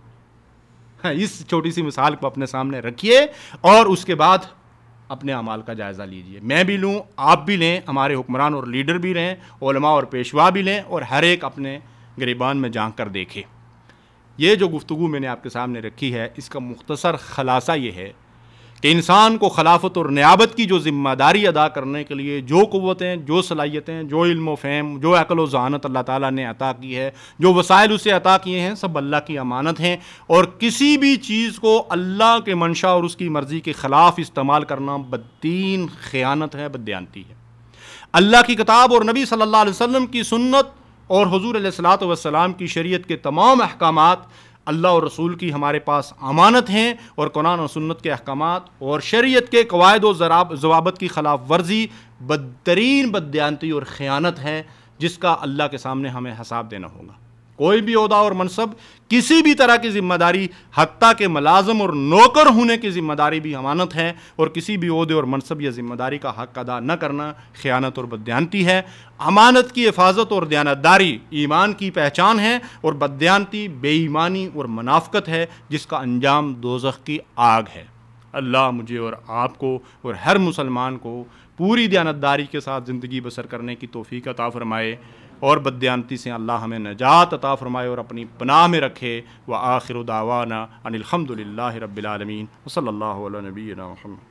اس چھوٹی سی مثال کو اپنے سامنے رکھیے اور اس کے بعد اپنے اعمال کا جائزہ لیجئے۔ میں بھی لوں، آپ بھی لیں، ہمارے حکمران اور لیڈر بھی رہیں، علماء اور پیشوا بھی لیں، اور ہر ایک اپنے گریبان میں جھانک کر دیکھے۔ یہ جو گفتگو میں نے آپ کے سامنے رکھی ہے، اس کا مختصر خلاصہ یہ ہے کہ انسان کو خلافت اور نیابت کی جو ذمہ داری ادا کرنے کے لیے جو قوتیں، جو صلاحیتیں، جو علم و فہم، جو عقل و ذہانت اللہ تعالیٰ نے عطا کی ہے، جو وسائل اسے عطا کیے ہیں، سب اللہ کی امانت ہیں، اور کسی بھی چیز کو اللہ کے منشا اور اس کی مرضی کے خلاف استعمال کرنا بددین خیانت ہے، بددیانتی ہے۔ اللہ کی کتاب اور نبی صلی اللہ علیہ وسلم کی سنت اور حضور علیہ الصلوۃ والسلام کی شریعت کے تمام احکامات اللہ اور رسول کی ہمارے پاس امانت ہیں، اور قرآن و سنت کے احکامات اور شریعت کے قواعد و ضوابط کی خلاف ورزی بدترین بددیانتی اور خیانت ہے، جس کا اللہ کے سامنے ہمیں حساب دینا ہوگا۔ کوئی بھی عہدہ اور منصب، کسی بھی طرح کی ذمہ داری، حتیٰ کہ ملازم اور نوکر ہونے کی ذمہ داری بھی امانت ہے، اور کسی بھی عہدے اور منصب یا ذمہ داری کا حق ادا نہ کرنا خیانت اور بددیانتی ہے۔ امانت کی حفاظت اور دیانتداری ایمان کی پہچان ہے، اور بددیانتی بے ایمانی اور منافقت ہے، جس کا انجام دوزخ کی آگ ہے۔ اللہ مجھے اور آپ کو اور ہر مسلمان کو پوری دیانتداری کے ساتھ زندگی بسر کرنے کی توفیق عطا فرمائے، اور بددیانتی سے اللہ ہمیں نجات عطا فرمائے اور اپنی پناہ میں رکھے۔ وآخر دعوانا ان الحمد للہ رب العالمین، وصلی اللہ علی نبینا محمد۔